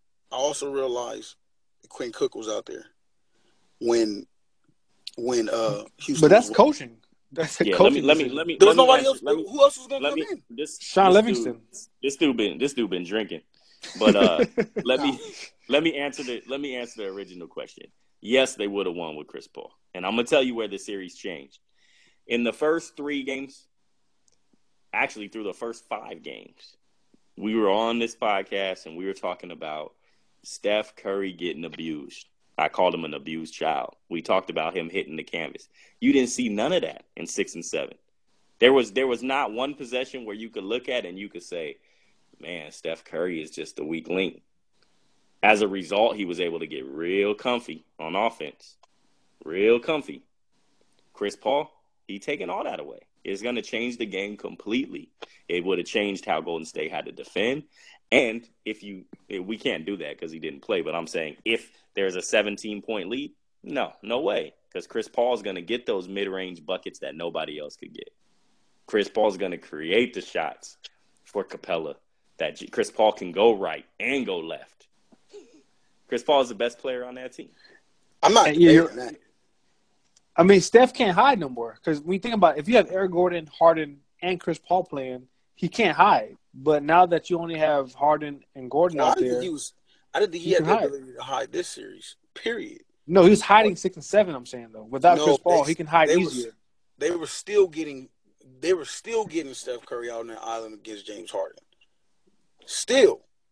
B: Quinn Cook was out there when Houston.
A: But that's coaching. That's coaching.
C: Let me.
B: There was nobody else. Who else was going to come in?
A: Sean Livingston.
C: This dude been drinking. But let me answer the original question. Yes, they would have won with Chris Paul, and I'm gonna tell you where the series changed. In the first 3 games, actually through the first 5 games, we were on this podcast and we were talking about Steph Curry getting abused. I called him an abused child. We talked about him hitting the canvas. You didn't see none of that in 6 and 7. There was not one possession where you could look at and you could say, man, Steph Curry is just a weak link. As a result, he was able to get real comfy on offense. Real comfy. Chris Paul, he taking all that away. It's going to change the game completely. It would have changed how Golden State had to defend. And we can't do that because he didn't play, but I'm saying if there's a 17-point lead, no way. Because Chris Paul's going to get those mid-range buckets that nobody else could get. Chris Paul's going to create the shots for Capella that Chris Paul can go right and go left. Chris Paul is the best player on that team.
B: I'm not debating that.
A: I mean, Steph can't hide no more because when you think about it, if you have Eric Gordon, Harden, and Chris Paul playing, he can't hide. But now that you only have Harden and Gordon out there,
B: I didn't think he had the ability to hide this series. Period.
A: No, he was hiding 6 and 7. I'm saying though, without Chris Paul, he can hide easier.
B: They were still getting Steph Curry out on that island against James Harden. Still,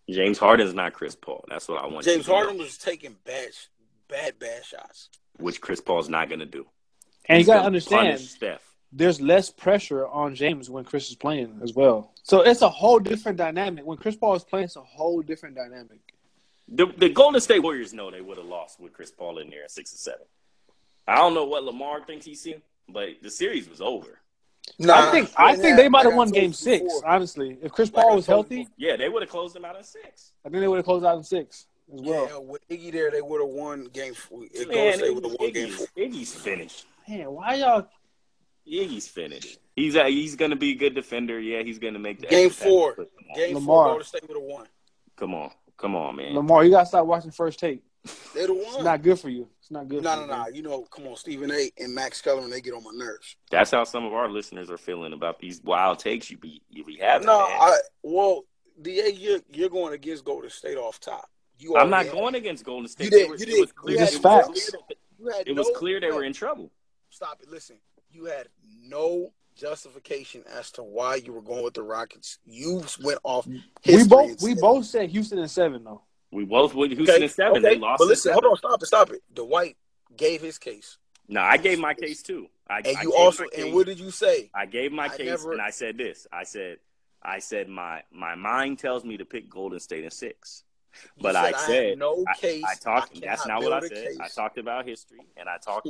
C: James Harden's not Chris Paul. That's what I want.
B: James
C: you to
B: Harden
C: know.
B: was taking bad shots,
C: which Chris Paul's not going to do.
A: And
C: He's
A: you got to
C: gonna
A: understand,
C: punish Steph.
A: there's less pressure on James when Chris is playing as well. So it's a whole different dynamic. When Chris Paul is playing, it's a whole different dynamic.
C: The Golden State Warriors know they would have lost with Chris Paul in there at 6 or 7. I don't know what Lamar thinks he's seen, but the series was over.
B: Nah,
A: I think they might have
B: like I
A: won
B: told
A: Game
B: you
A: 6.
B: before.
A: Honestly, if Chris
B: Like
A: Paul
B: I
A: was
B: told you
A: healthy,
C: Yeah, they would have closed them out in 6.
A: I think they would have closed out in 6 as well.
B: Yeah, with Iggy there, they would have won Game 4. Golden
C: Man,
B: State would have won Game 4.
C: Iggy's finished.
A: Man, why y'all?
C: Iggy's finished. He's going to be a good defender. Yeah, he's going to make the
B: Game
C: extra pass,
B: 4,
C: but come on.
B: Game
A: Lamar.
B: 4, Golden State would have won.
C: Come on, man.
A: Lamar, you got to stop watching First Take.
B: They'd have
A: It's
B: won.
A: not good for you. It's not good for you.
B: No. You know, come on, Stephen A. and Max Kellerman, they get on my nerves.
C: That's how some of our listeners are feeling about these wild takes you be having.
B: No,
C: man.
B: DA, you're going against Golden State off top.
C: I'm not going against Golden State.
B: You did.
C: It was clear.
A: Just facts.
C: It was clear they were in trouble.
B: Stop it. Listen, you had no justification as to why you were going with the Rockets. You went off history.
A: We both said Houston in 7 though.
C: We both went Houston in 7. They lost.
B: But listen,
C: in 7.
B: hold on, stop it. Dwight gave his case.
C: No, I gave my case too.
B: And what did you say?
C: I gave my case, and I said this. I said my mind tells me to pick Golden State in 6. But I said
B: no case.
C: That's not what I said. I talked about history, and I talked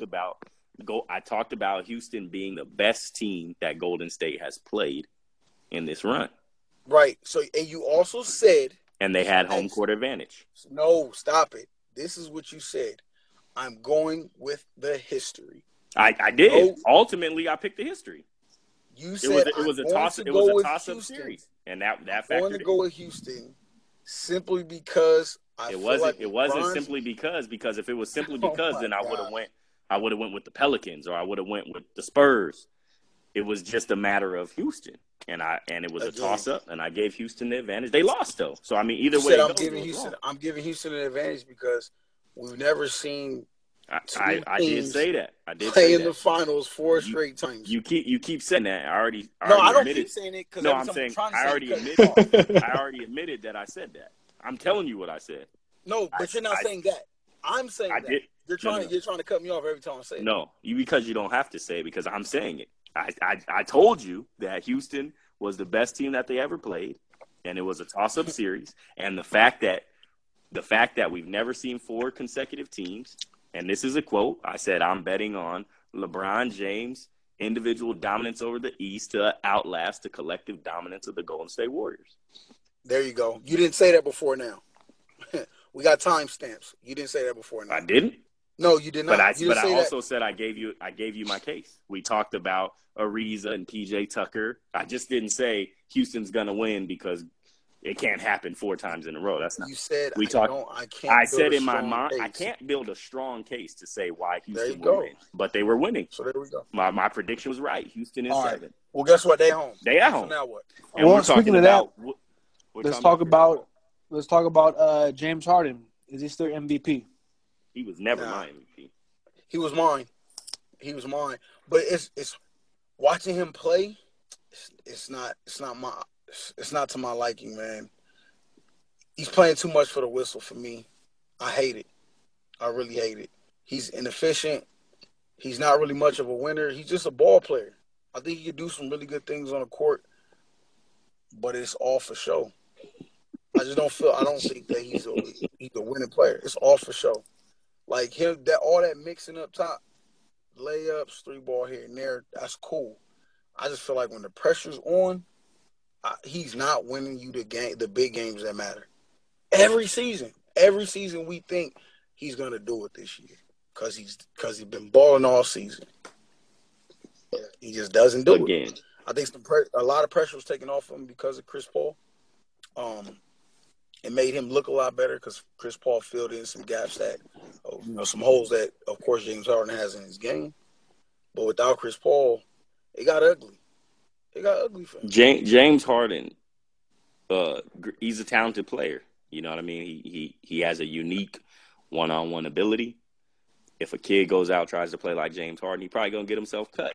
C: about Houston being the best team that Golden State has played in this run.
B: Right. So, and you also said,
C: and they had home court advantage.
B: No, stop it. This is what you said. I'm going with the history.
C: I did. No. Ultimately, I picked the history.
B: You said
C: it was a toss-up series, and that factored.
B: I'm going to go with Houston simply because
C: it wasn't simply because if it was simply because, then I would have went with the Pelicans or I would have went with the Spurs. It was just a matter of Houston, and it was a toss-up, and I gave Houston the advantage. They lost though, so I mean either way.
B: I'm giving Houston an advantage because we've never seen.
C: I did say that. I did
B: play
C: say
B: in the finals 4 straight times.
C: You keep saying that. I already
B: don't
C: admitted.
B: keep saying it because
C: I'm saying I already admitted that I said that. I'm telling you what I said.
B: No, but you're not saying that. I'm saying that. You're trying to cut me off every time I say it.
C: No, because you don't have to say it because I'm saying it. I told you that Houston was the best team that they ever played, and it was a toss-up series. And the fact that we've never seen 4 consecutive teams, and this is a quote, I said I'm betting on LeBron James' individual dominance over the East to outlast the collective dominance of the Golden State Warriors.
B: There you go. You didn't say that before now. We got timestamps. You didn't say that before now.
C: I didn't?
B: No, you did not.
C: But I also said I gave you my case. We talked about Ariza and PJ Tucker. I just didn't say Houston's gonna win because it can't happen 4 times in a row. That's not.
B: You said
C: I said in my mind I can't build a strong case to say why Houston will win, but they were winning.
B: So there we go.
C: My prediction was right. Houston is 7.
B: Right. Well, guess what? They home.
C: They at home.
B: So now what?
C: And we're talking about.
A: Let's talk about James Harden. Is he still MVP?
C: He was never my MVP.
B: He was mine. But it's watching him play. It's not to my liking, man. He's playing too much for the whistle for me. I hate it. I really hate it. He's inefficient. He's not really much of a winner. He's just a ball player. I think he could do some really good things on the court, but it's all for show. I don't think that he's a winning player. It's all for show. Like him, all that mixing up top, layups, 3-ball here and there, that's cool. I just feel like when the pressure's on, he's not winning you the big games that matter. Every season we think he's gonna do it this year because he's been balling all season. He just doesn't do it. I think a lot of pressure was taken off him because of Chris Paul. It made him look a lot better because Chris Paul filled in some gaps that, some holes that, of course, James Harden has in his game. But without Chris Paul, it got ugly. It got ugly for him.
C: James Harden, he's a talented player. You know what I mean? He has a unique one-on-one ability. If a kid goes out, tries to play like James Harden, he's probably going to get himself cut.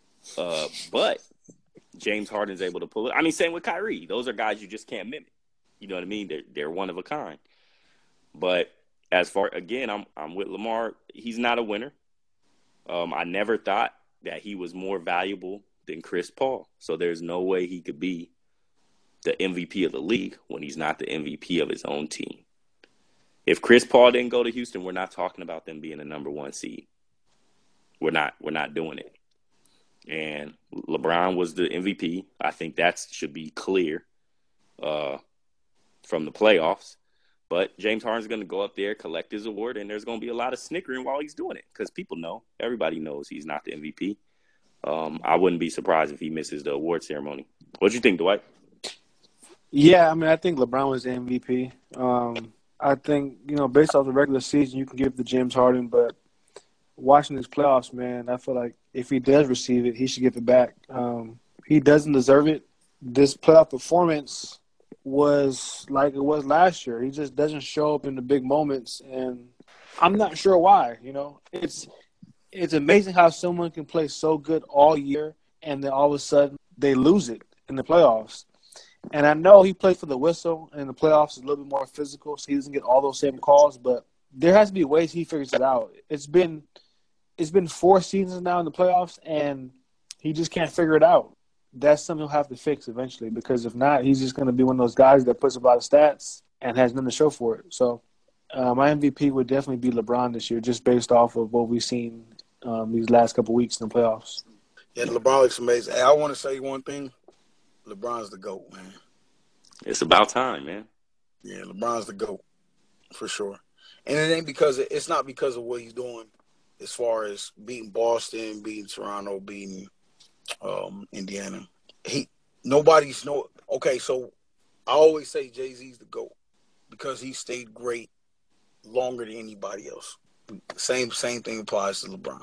C: But James Harden's able to pull it. I mean, same with Kyrie. Those are guys you just can't mimic. You know what I mean? They're one of a kind. But as far again, I'm with Lamar. He's not a winner. I never thought that he was more valuable than Chris Paul. So there's no way he could be the MVP of the league when he's not the MVP of his own team. If Chris Paul didn't go to Houston, we're not talking about them being the number one seed. We're not doing it. And LeBron was the MVP. I think that should be clear from the playoffs. But James Harden's going to go up there, collect his award, and there's going to be a lot of snickering while he's doing it because people know, everybody knows he's not the MVP. I wouldn't be surprised if he misses the award ceremony. What do you think, Dwight?
A: Yeah, I mean, I think LeBron was the MVP. I think, based off the regular season, you can give it to James Harden, but watching these playoffs, man, I feel like if he does receive it, he should give it back. He doesn't deserve it. This playoff performance was like it was last year. He just doesn't show up in the big moments, and I'm not sure why. It's amazing how someone can play so good all year, and then all of a sudden they lose it in the playoffs. And I know he plays for the whistle, and the playoffs is a little bit more physical, so he doesn't get all those same calls. But there has to be ways he figures it out. It's been 4 seasons now in the playoffs, and he just can't figure it out. That's something he'll have to fix eventually, because if not, he's just going to be one of those guys that puts up a lot of stats and has nothing to show for it. So my MVP would definitely be LeBron this year, just based off of what we've seen these last couple weeks in the playoffs.
B: Yeah, LeBron looks amazing. Hey, I want to say one thing. LeBron's the GOAT, man.
C: It's about time, man.
B: Yeah, LeBron's the GOAT for sure. And it ain't it's not because of what he's doing as far as beating Boston, beating Toronto, beating Indiana. Okay, so I always say Jay-Z's the GOAT because he stayed great longer than anybody else. Same thing applies to LeBron.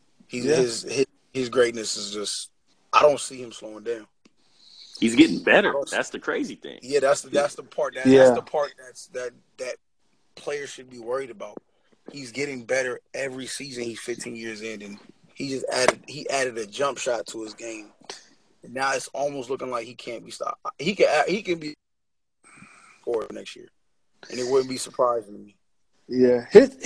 B: His greatness is just, I don't see him slowing down.
C: He's getting better. That's the crazy thing.
B: Yeah, that's the part that's the part that players should be worried about. He's getting better every season. He's 15 years in, and he added a jump shot to his game. And now it's almost looking like he can't be stopped. He can be for next year, and it wouldn't be surprising to me.
A: Yeah,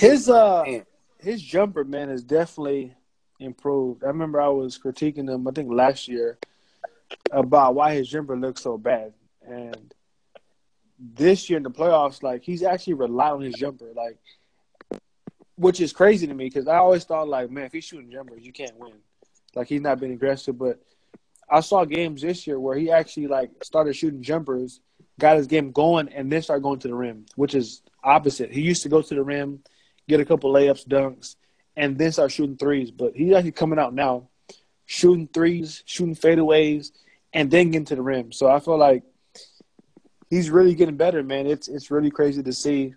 A: his jumper, man, has definitely improved. I remember I was critiquing him, I think last year, about why his jumper looks so bad. And this year in the playoffs, like, he's actually relied on his jumper, like, which is crazy to me because I always thought, like, man, if he's shooting jumpers, you can't win. Like, he's not being aggressive. But I saw games this year where he actually, like, started shooting jumpers, got his game going, and then started going to the rim, which is opposite. He used to go to the rim, get a couple layups, dunks, and then start shooting threes. But he's actually coming out now, shooting threes, shooting fadeaways, and then getting to the rim. So I feel like he's really getting better, man. It's really crazy to see.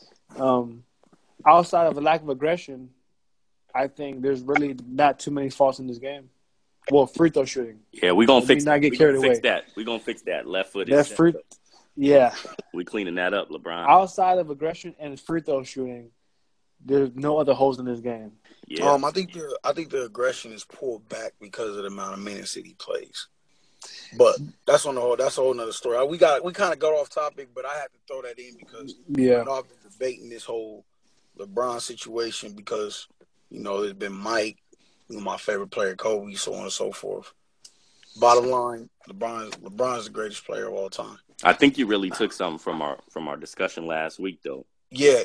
A: Outside of a lack of aggression, I think there's really not too many faults in this game. Well, free throw shooting.
C: Yeah, we're going to fix
A: not get carried away.
C: We're going to fix that. Left foot
A: is free. Yeah.
C: We're cleaning that up, LeBron.
A: Outside of aggression and free throw shooting, there's no other holes in this game.
C: Yeah.
B: I think the aggression is pulled back because of the amount of minutes that he plays. But that's a whole nother story. We kind of got off topic, but I had to throw that in because I've been debating this whole LeBron situation because, there's been Mike, my favorite player, Kobe, so on and so forth. Bottom line, LeBron's the greatest player of all time.
C: I think you really took something from our discussion last week, though.
B: Yeah.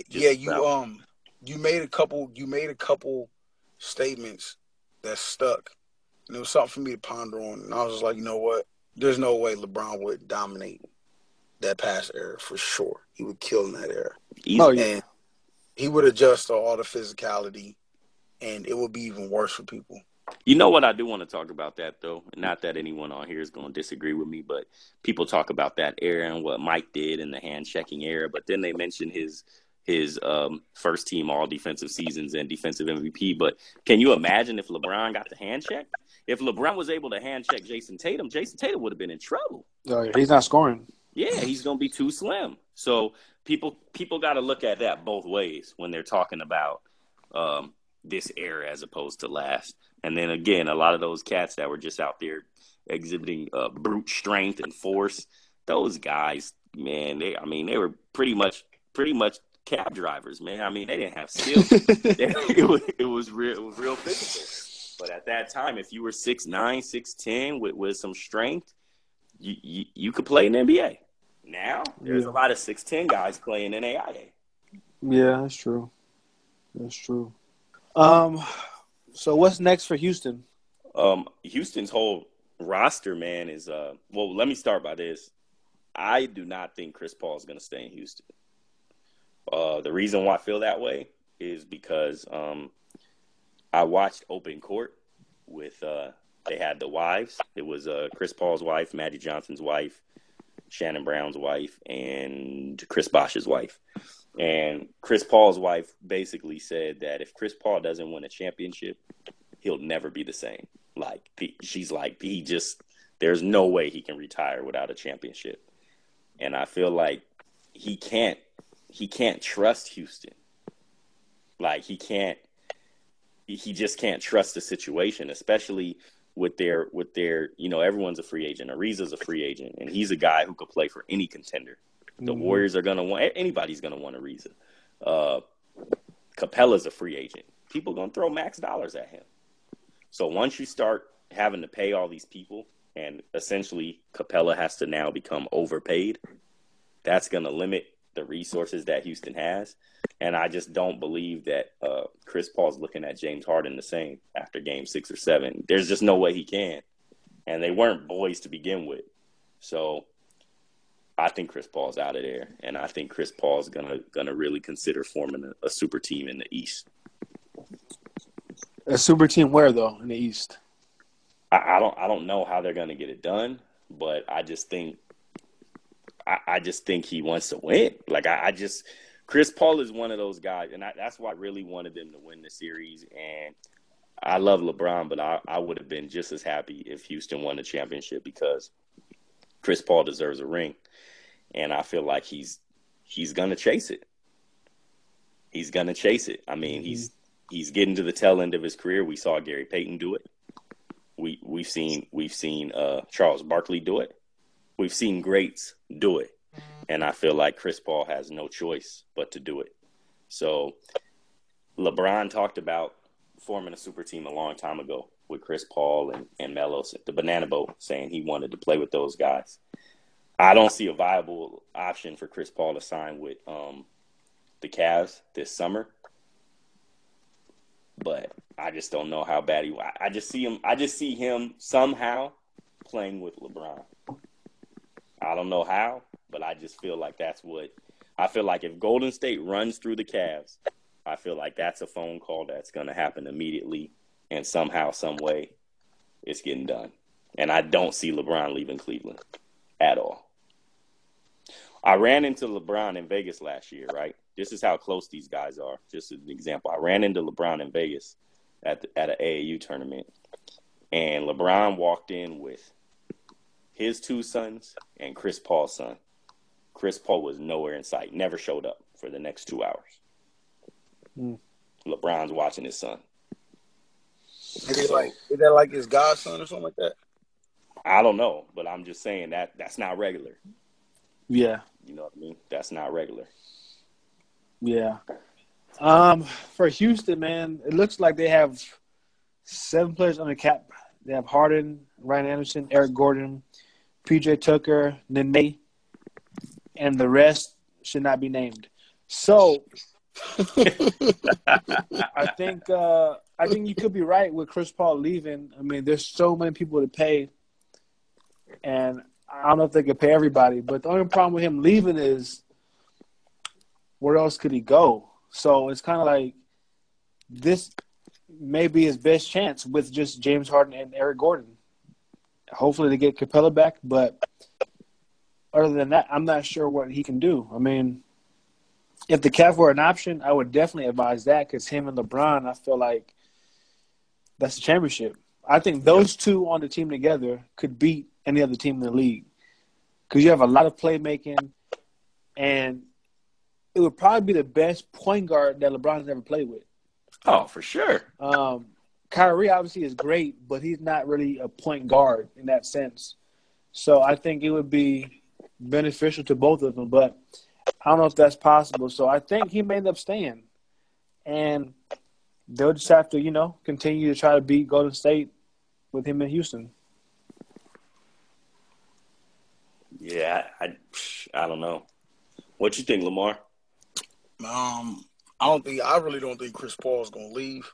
B: You made a couple statements that stuck, and it was something for me to ponder on. And I was just like, you know what? There's no way LeBron would dominate that past era for sure. He would kill in that era. And he would adjust to all the physicality, and it would be even worse for people.
C: You know what? I do want to talk about that, though. Not that anyone on here is going to disagree with me, but people talk about that era and what Mike did in the hand-checking era, but then they mention his first team all defensive seasons and defensive MVP. But can you imagine if LeBron got the hand check? If LeBron was able to hand check Jason Tatum would have been in trouble.
A: He's not scoring.
C: Yeah, he's going to be too slim. So people got to look at that both ways when they're talking about this era as opposed to last. And then again, a lot of those cats that were just out there exhibiting brute strength and force, those guys man, they were pretty much cab drivers, man. I mean, they didn't have skills. It was real physical. But at that time, if you were 6'9", 6'10", with some strength, you could play in the NBA. Now there's a lot of 6'10" guys playing in AIA.
A: Yeah, that's true. That's true. So what's next for Houston?
C: Houston's whole roster, man, is well, let me start by this. I do not think Chris Paul is going to stay in Houston. The reason why I feel that way is because I watched Open Court with they had the wives. It was Chris Paul's wife, Magic Johnson's wife, Shannon Brown's wife, and Chris Bosh's wife. And Chris Paul's wife basically said that if Chris Paul doesn't win a championship, he'll never be the same. Like, she's like, there's no way he can retire without a championship. And I feel like he can't trust Houston. Like, he just can't trust the situation, especially with their, everyone's a free agent. Ariza's a free agent, and he's a guy who could play for any contender. The Warriors are going to want – anybody's going to want Ariza. Capella's a free agent. People are going to throw max dollars at him. So once you start having to pay all these people, and essentially Capella has to now become overpaid, that's going to limit the resources that Houston has. And I just don't believe that Chris Paul's looking at James Harden the same after game 6 or 7. There's just no way he can. And they weren't boys to begin with. So I think Chris Paul's out of there. And I think Chris Paul's gonna really consider forming a super team in the East.
A: A super team where, though, in the East?
C: I don't know how they're gonna get it done, but I just think he wants to win. Like, Chris Paul is one of those guys, and that's why I really wanted them to win the series. And I love LeBron, but I would have been just as happy if Houston won the championship because Chris Paul deserves a ring. And I feel like he's gonna chase it. He's gonna chase it. I mean, he's getting to the tail end of his career. We saw Gary Payton do it. We've seen Charles Barkley do it. We've seen greats do it. And I feel like Chris Paul has no choice but to do it. So LeBron talked about forming a super team a long time ago with Chris Paul and Melo, the Banana Boat, saying he wanted to play with those guys. I don't see a viable option for Chris Paul to sign with the Cavs this summer. But I just don't know how bad I just see him somehow playing with LeBron. I don't know how, but I just feel like I feel like if Golden State runs through the Cavs, I feel like that's a phone call that's going to happen immediately, and somehow, some way, it's getting done. And I don't see LeBron leaving Cleveland at all. I ran into LeBron in Vegas last year, right? This is how close these guys are. Just as an example, I ran into LeBron in Vegas at an AAU tournament, and LeBron walked in with his 2 sons and Chris Paul's son. Chris Paul was nowhere in sight, never showed up for the next 2 hours. LeBron's watching his son.
B: Is that like his godson or something like that?
C: I don't know, but I'm just saying that's not regular.
A: Yeah.
C: You know what I mean? That's not regular.
A: Yeah. For Houston, man, it looks like they have 7 players on the cap. They have Harden, Ryan Anderson, Eric Gordon, PJ Tucker, Nene, and the rest should not be named. So I think you could be right with Chris Paul leaving. I mean, there's so many people to pay, and I don't know if they could pay everybody. But the only problem with him leaving is where else could he go? So it's kind of like this may be his best chance with just James Harden and Eric Gordon. Hopefully they get Capella back, but other than that, I'm not sure what he can do. I mean, if the Cavs were an option, I would definitely advise that because him and LeBron, I feel like that's the championship. I think those two on the team together could beat any other team in the league because you have a lot of playmaking, and it would probably be the best point guard that LeBron's ever played with.
C: Oh, for sure.
A: Kyrie obviously is great, but he's not really a point guard in that sense. So I think it would be beneficial to both of them. But I don't know if that's possible. So I think he may end up staying, and they'll just have to continue to try to beat Golden State with him in Houston.
C: Yeah, I don't know. What you think, Lamar?
B: I really don't think Chris Paul is gonna leave.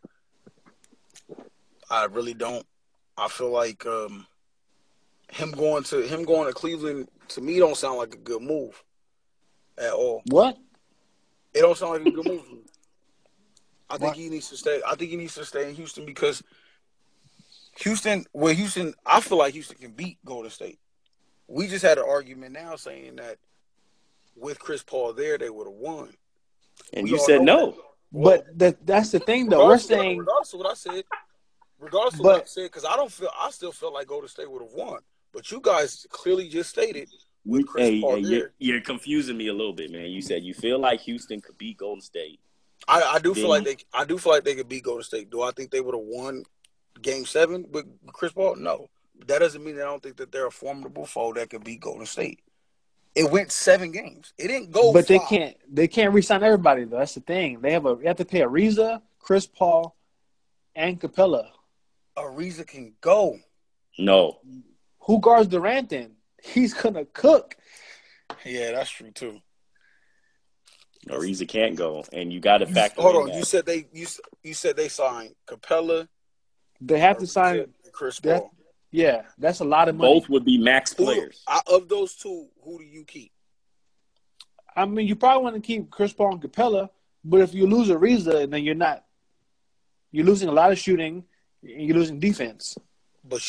B: I really don't. I feel like him going to Cleveland to me don't sound like a good move at all.
A: What?
B: It don't sound like a good move. I think
A: What?
B: he needs to stay. I think he needs to stay in Houston because Houston, I feel like Houston can beat Golden State. We just had an argument now saying that with Chris Paul there, they would have won.
C: And
B: We
C: you
B: all
C: said
B: know
C: no.
B: that. Well,
A: But that's the thing, though. We're saying,
B: regardless of what I said, because I still felt like Golden State would have won. But you guys clearly just stated with Chris Paul there.
C: You're confusing me a little bit, man. You said you feel like Houston could beat Golden State.
B: I do feel like they could beat Golden State. Do I think they would have won Game 7 with Chris Paul? No. That doesn't mean that I don't think that they're a formidable foe that could beat Golden State. It went 7 games. It didn't go.
A: But
B: 5.
A: they can't re-sign everybody though. That's the thing. They have to pay Ariza, Chris Paul, and Capella.
B: Ariza can go.
C: No.
A: Who guards Durant then? He's gonna cook.
B: Yeah, that's true too.
C: Ariza can't go, and you got to factor.
B: Hold on,
C: that.
B: you said they signed Capella.
A: They have
B: Ariza,
A: to sign
B: Chris Paul.
A: Yeah, that's a lot of money.
C: Both would be max players.
B: Of those two, who do you keep?
A: I mean, you probably want to keep Chris Paul and Capella, but if you lose Ariza, then you're losing a lot of shooting, and you're losing defense.
B: But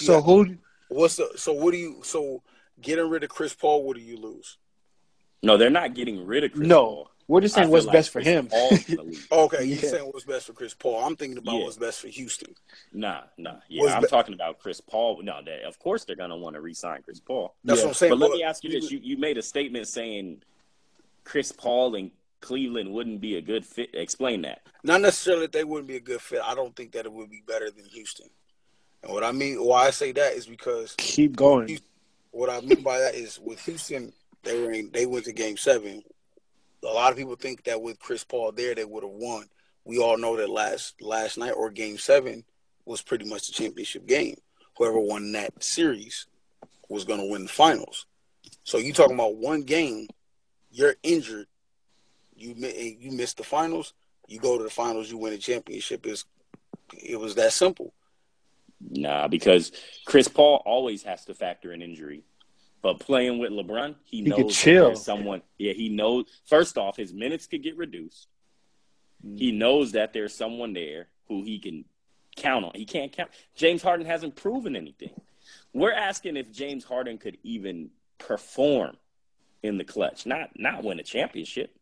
B: getting rid of Chris Paul, what do you lose?
C: No, they're not getting rid of Chris Paul.
A: We're just saying what's best for him.
B: Okay, you're saying what's best for Chris Paul. I'm thinking about what's best for Houston.
C: Nah. Yeah, I'm talking about Chris Paul. No, of course they're going to want to re-sign Chris Paul.
B: That's what I'm saying.
C: But let me ask you this. You made a statement saying Chris Paul and Cleveland wouldn't be a good fit. Explain that.
B: Not necessarily that they wouldn't be a good fit. I don't think that it would be better than Houston. And why I say that is because
A: keep going.
B: What I mean by that is with Houston, they went to Game 7. A lot of people think that with Chris Paul there, they would have won. We all know that last night or Game 7 was pretty much the championship game. Whoever won that series was going to win the finals. So you talking about one game, you're injured, you missed the finals, you go to the finals, you win a championship. It was that simple.
C: Nah, because Chris Paul always has to factor in injury. But playing with LeBron, he knows that there's someone. Yeah, he knows. First off, his minutes could get reduced. He knows that there's someone there who he can count on. He can't count. James Harden hasn't proven anything. We're asking if James Harden could even perform in the clutch, not win a championship.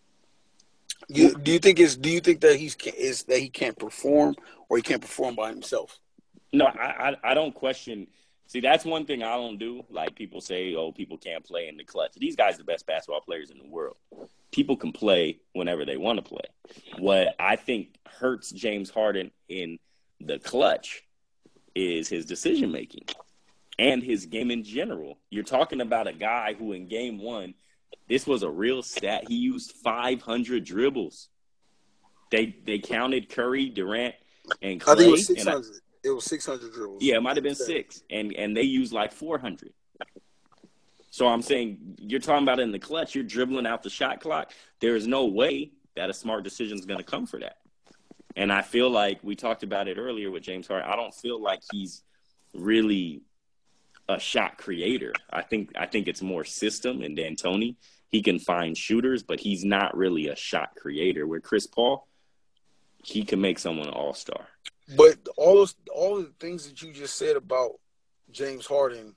B: Do you think that he can't perform, or he can't perform by himself?
C: No, I don't question. See, that's one thing I don't do. Like people say, people can't play in the clutch. These guys are the best basketball players in the world. People can play whenever they want to play. What I think hurts James Harden in the clutch is his decision-making and his game in general. You're talking about a guy who in Game 1, this was a real stat. He used 500 dribbles. They counted Curry, Durant, and Clay.
B: I think it was 600. It was 600 dribbles.
C: Yeah, it might have been 6, and they used like 400. So I'm saying you're talking about in the clutch, you're dribbling out the shot clock. There is no way that a smart decision is going to come for that. And I feel like we talked about it earlier with James Harden. I don't feel like he's really a shot creator. I think it's more system and D'Antoni. He can find shooters, but he's not really a shot creator. Where Chris Paul, he can make someone an all-star.
B: But all the things that you just said about James Harden,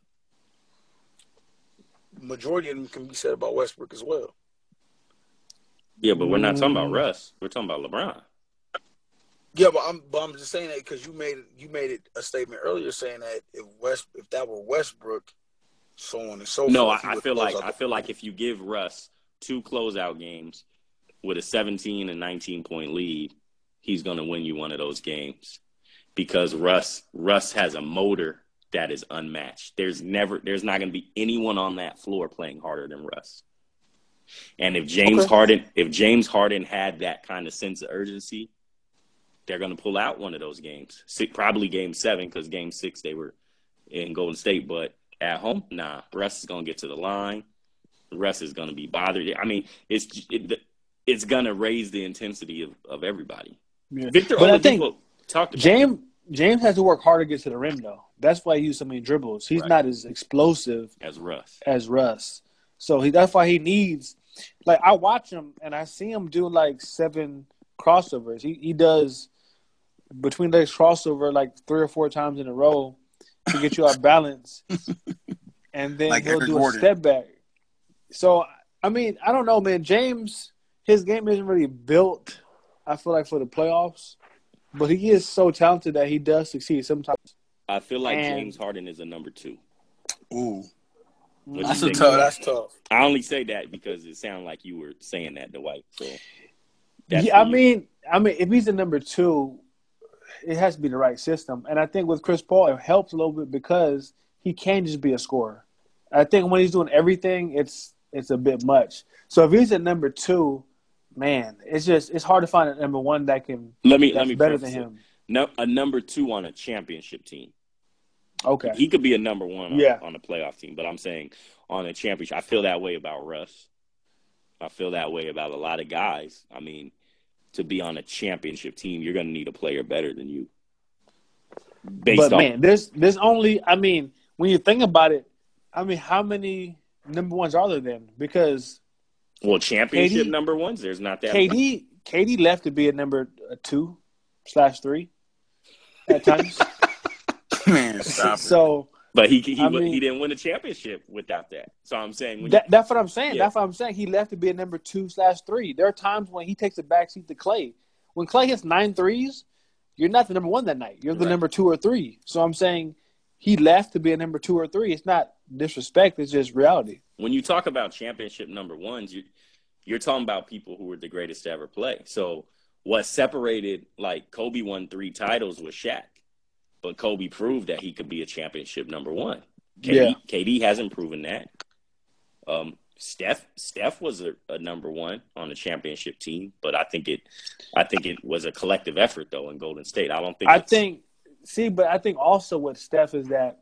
B: majority of them can be said about Westbrook as well.
C: Yeah, but we're not talking about Russ. We're talking about LeBron.
B: Yeah, but I'm just saying that because you made it a statement earlier saying that if that were Westbrook, so on and so forth.
C: No, I feel like if you give Russ 2 closeout games with a 17 and 19 point lead, he's going to win you one of those games because Russ has a motor that is unmatched. There's not going to be anyone on that floor playing harder than Russ. And if James Harden had that kind of sense of urgency, they're going to pull out one of those games. Probably Game 7, because Game 6 they were in Golden State. But at home, nah. Russ is going to get to the line. Russ is going to be bothered. I mean, it's going to raise the intensity of everybody.
A: Yeah.
C: Victor Oladipo talked about
A: James has to work hard to get to the rim, though. That's why he used so many dribbles. He's not as explosive
C: as
A: Russ. So that's why he needs – like, I watch him, and I see him do, like, 7 crossovers. He does between legs crossover, like, 3 or 4 times in a row to get you out balance. And then like he'll do a step back. So, I mean, I don't know, man. James, his game isn't really built, I feel like, for the playoffs. But he is so talented that he does succeed sometimes.
C: I feel like James Harden is a number 2.
B: Ooh.
C: That's
B: tough.
C: I only say that because it sounded like you were saying that, Dwight. So
A: I mean, if he's a number 2, it has to be the right system. And I think with Chris Paul, it helps a little bit because he can just be a scorer. I think when he's doing everything, it's a bit much. So if he's at number 2, man, it's hard to find a number 1 that can that's better than him.
C: No, a number 2 on a championship team.
A: Okay.
C: He could be a number 1 on a playoff team, but I'm saying on a championship, I feel that way about Russ. I feel that way about a lot of guys. I mean, to be on a championship team, you're going to need a player better than you.
A: Man, there's only – I mean, when you think about it, I mean, how many number 1s are there then? Because –
C: well, championship number 1s, there's not that
A: much. KD left to be a number 2/3 at times.
B: Man, stop
C: it. But he didn't win a championship without that. So I'm saying
A: that's what I'm saying. Yeah. That's what I'm saying. He left to be a number 2/3. There are times when he takes a backseat to Klay. When Klay hits 9 threes, you're not the number 1 that night. You're the number 2 or 3. So I'm saying he left to be a number 2 or 3. It's not disrespect. It's just reality.
C: When you talk about championship number 1s, you're talking about people who were the greatest to ever play. So what separated, like, Kobe won 3 titles with Shaq. But Kobe proved that he could be a championship number 1. KD hasn't proven that. Steph was a number 1 on a championship team, but I think it was a collective effort though in Golden State. I
A: think also with Steph is that,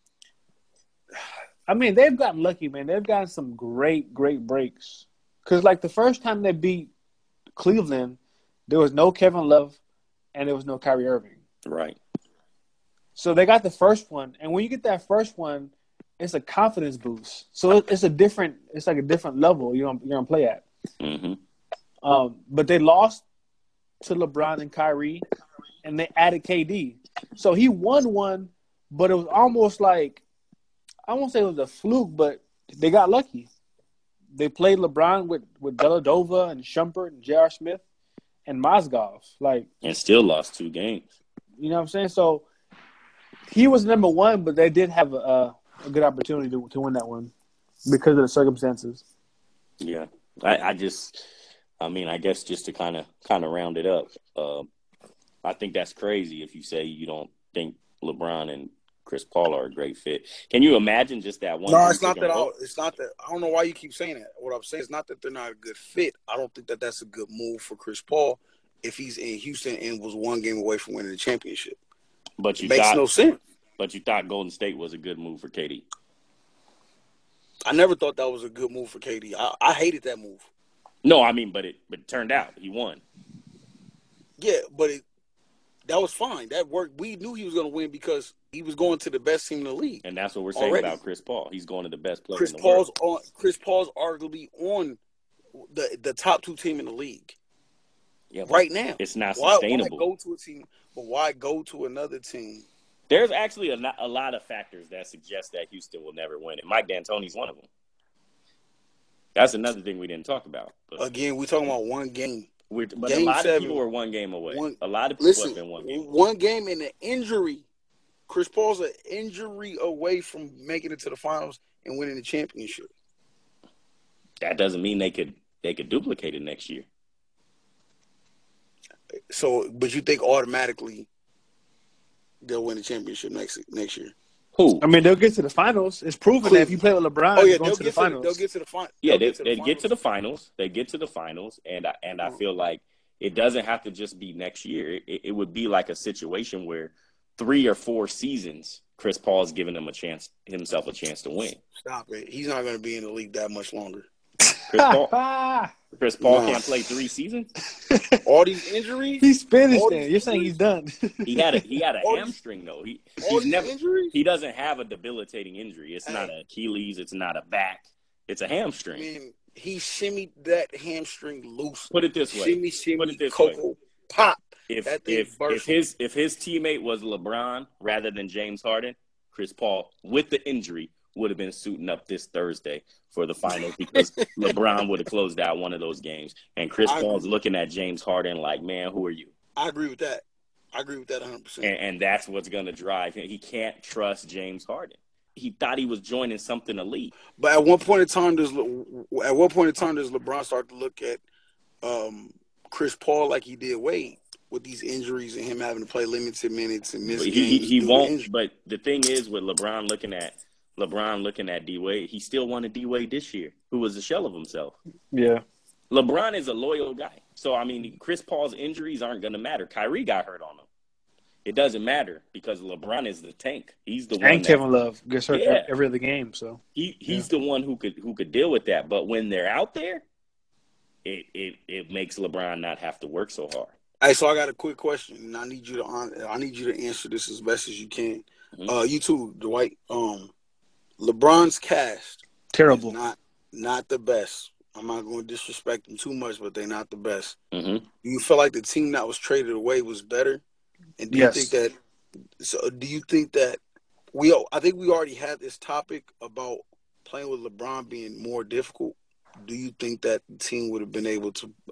A: I mean, they've gotten lucky, man. They've gotten some great breaks. Because like the first time they beat Cleveland, there was no Kevin Love and there was no Kyrie Irving.
C: Right.
A: So they got the first one, and when you get that first one, it's a confidence boost. So it's like a different level you're gonna play at.
C: Mm-hmm.
A: But they lost to LeBron and Kyrie, and they added KD. So he won one, but it was almost like, I won't say it was a fluke, but they got lucky. They played LeBron with Dellavedova and Shumpert and J.R. Smith and Mozgov,
C: and still lost 2 games.
A: You know what I'm saying? So he was number 1, but they did have a good opportunity to win that one because of the circumstances.
C: Yeah, I guess just to kind of round it up, I think that's crazy if you say you don't think LeBron and Chris Paul are a great fit. Can you imagine just that one?
B: No, it's not that. It's not that. I don't know why you keep saying that. What I'm saying is not that they're not a good fit. I don't think that that's a good move for Chris Paul if he's in Houston and was 1 game away from winning the championship.
C: But it
B: makes no sense.
C: But you thought Golden State was a good move for KD.
B: I never thought that was a good move for KD. I hated that move.
C: No, I mean, but it turned out he won.
B: Yeah, but that was fine. That worked. We knew he was going to win because he was going to the best team in the league.
C: And that's what we're saying about Chris Paul. He's going to the best player
B: in the world. Chris Paul's arguably on the top 2 team in the league.
C: Yeah,
B: right now.
C: It's not sustainable.
B: Why go to a team, but why go to another team?
C: There's actually a lot of factors that suggest that Houston will never win, and Mike D'Antoni's one of them. That's another thing we didn't talk about. But
B: again, we're talking about 1 game.
C: But
B: game
C: a lot
B: 7,
C: of people are 1 game away. A lot of people have been 1 game away.
B: 1 game and an injury. Chris Paul's an injury away from making it to the finals and winning the championship.
C: That doesn't mean they could duplicate it next year.
B: So, but you think automatically they'll win the championship next year?
C: Who?
A: I mean, they'll get to the finals. It's proven that if you play with LeBron,
B: Oh yeah,
A: you're going to the finals.
B: They'll get to the final.
C: Yeah, they get to the finals. They get to the finals, and I feel like it doesn't have to just be next year. It would be like a situation where 3 or 4 seasons, Chris Paul's giving himself a chance to win.
B: Stop it. He's not going to be in the league that much longer.
C: Chris Paul can't play 3 seasons.
B: All these injuries.
A: He's finished. Then you're saying he's done.
C: He had a hamstring though.
B: Injuries?
C: He doesn't have a debilitating injury. It's not an Achilles. It's not a back. It's a hamstring.
B: I mean, he shimmied that hamstring loose.
C: Put it this way.
B: Put it this way. Pop.
C: If his teammate was LeBron rather than James Harden, Chris Paul with the injury would have been suiting up this Thursday for the finals because LeBron would have closed out one of those games. And Chris Paul's looking at James Harden like, man, who are you?
B: I agree with that. 100%.
C: And that's what's going to drive him. He can't trust James Harden. He thought he was joining something elite.
B: But at what point in time does LeBron start to look at Chris Paul like he did Wade with these injuries and him having to play limited minutes and miss games?
C: He won't. But the thing is, with LeBron looking at D Wade, he still wanted D Wade this year, who was a shell of himself.
A: Yeah.
C: LeBron is a loyal guy. So, I mean, Chris Paul's injuries aren't going to matter. Kyrie got hurt on him. It doesn't matter because LeBron is the tank. He's the one.
A: And Kevin Love gets hurt every other game. So
C: he's the one who could deal with that. But when they're out there, it makes LeBron not have to work so hard.
B: Hey, so I got a quick question, and I need you to answer this as best as you can.
C: Mm-hmm.
B: You too, Dwight. LeBron's cast
A: terrible.
B: Not the best. I'm not going to disrespect them too much, but they're not the best.
C: Mm-hmm.
B: Do you feel like the team that was traded away was better? And do you think that? So, do you think that I think we already had this topic about playing with LeBron being more difficult. Do you think that the team would have been able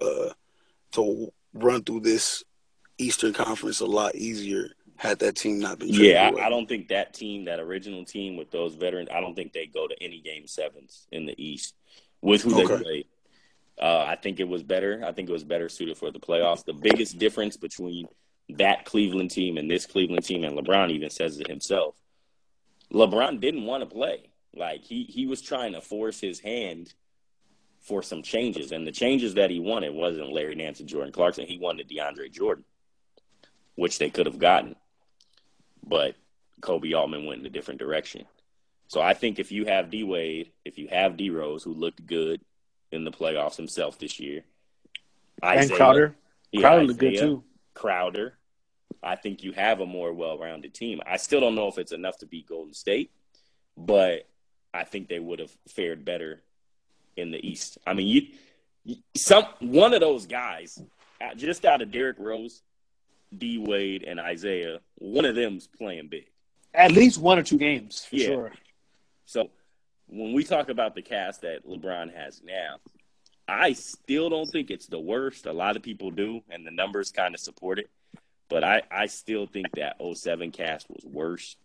B: to run through this Eastern Conference a lot easier had that team not been traded away?
C: I don't think that original team with those veterans, I don't think they go to any Game 7s in the East with who they played. I think it was better. I think it was better suited for the playoffs. The biggest difference between that Cleveland team and this Cleveland team, and LeBron even says it himself, LeBron didn't want to play. Like, he was trying to force his hand for some changes, and the changes that he wanted wasn't Larry Nance and Jordan Clarkson. He wanted DeAndre Jordan, which they could have gotten. But Kobe Altman went in a different direction. So I think if you have D-Wade, if you have D-Rose, who looked good in the playoffs himself this year.
A: And Crowder. Crowder looked good too.
C: Crowder. I think you have a more well-rounded team. I still don't know if it's enough to beat Golden State, but I think they would have fared better in the East. I mean, one of those guys, just out of Derrick Rose, D-Wade, and Isaiah, one of them's playing big.
A: At least 1 or 2 games, for sure.
C: So when we talk about the cast that LeBron has now, I still don't think it's the worst. A lot of people do, and the numbers kind of support it. But I still think that 07 cast was worse.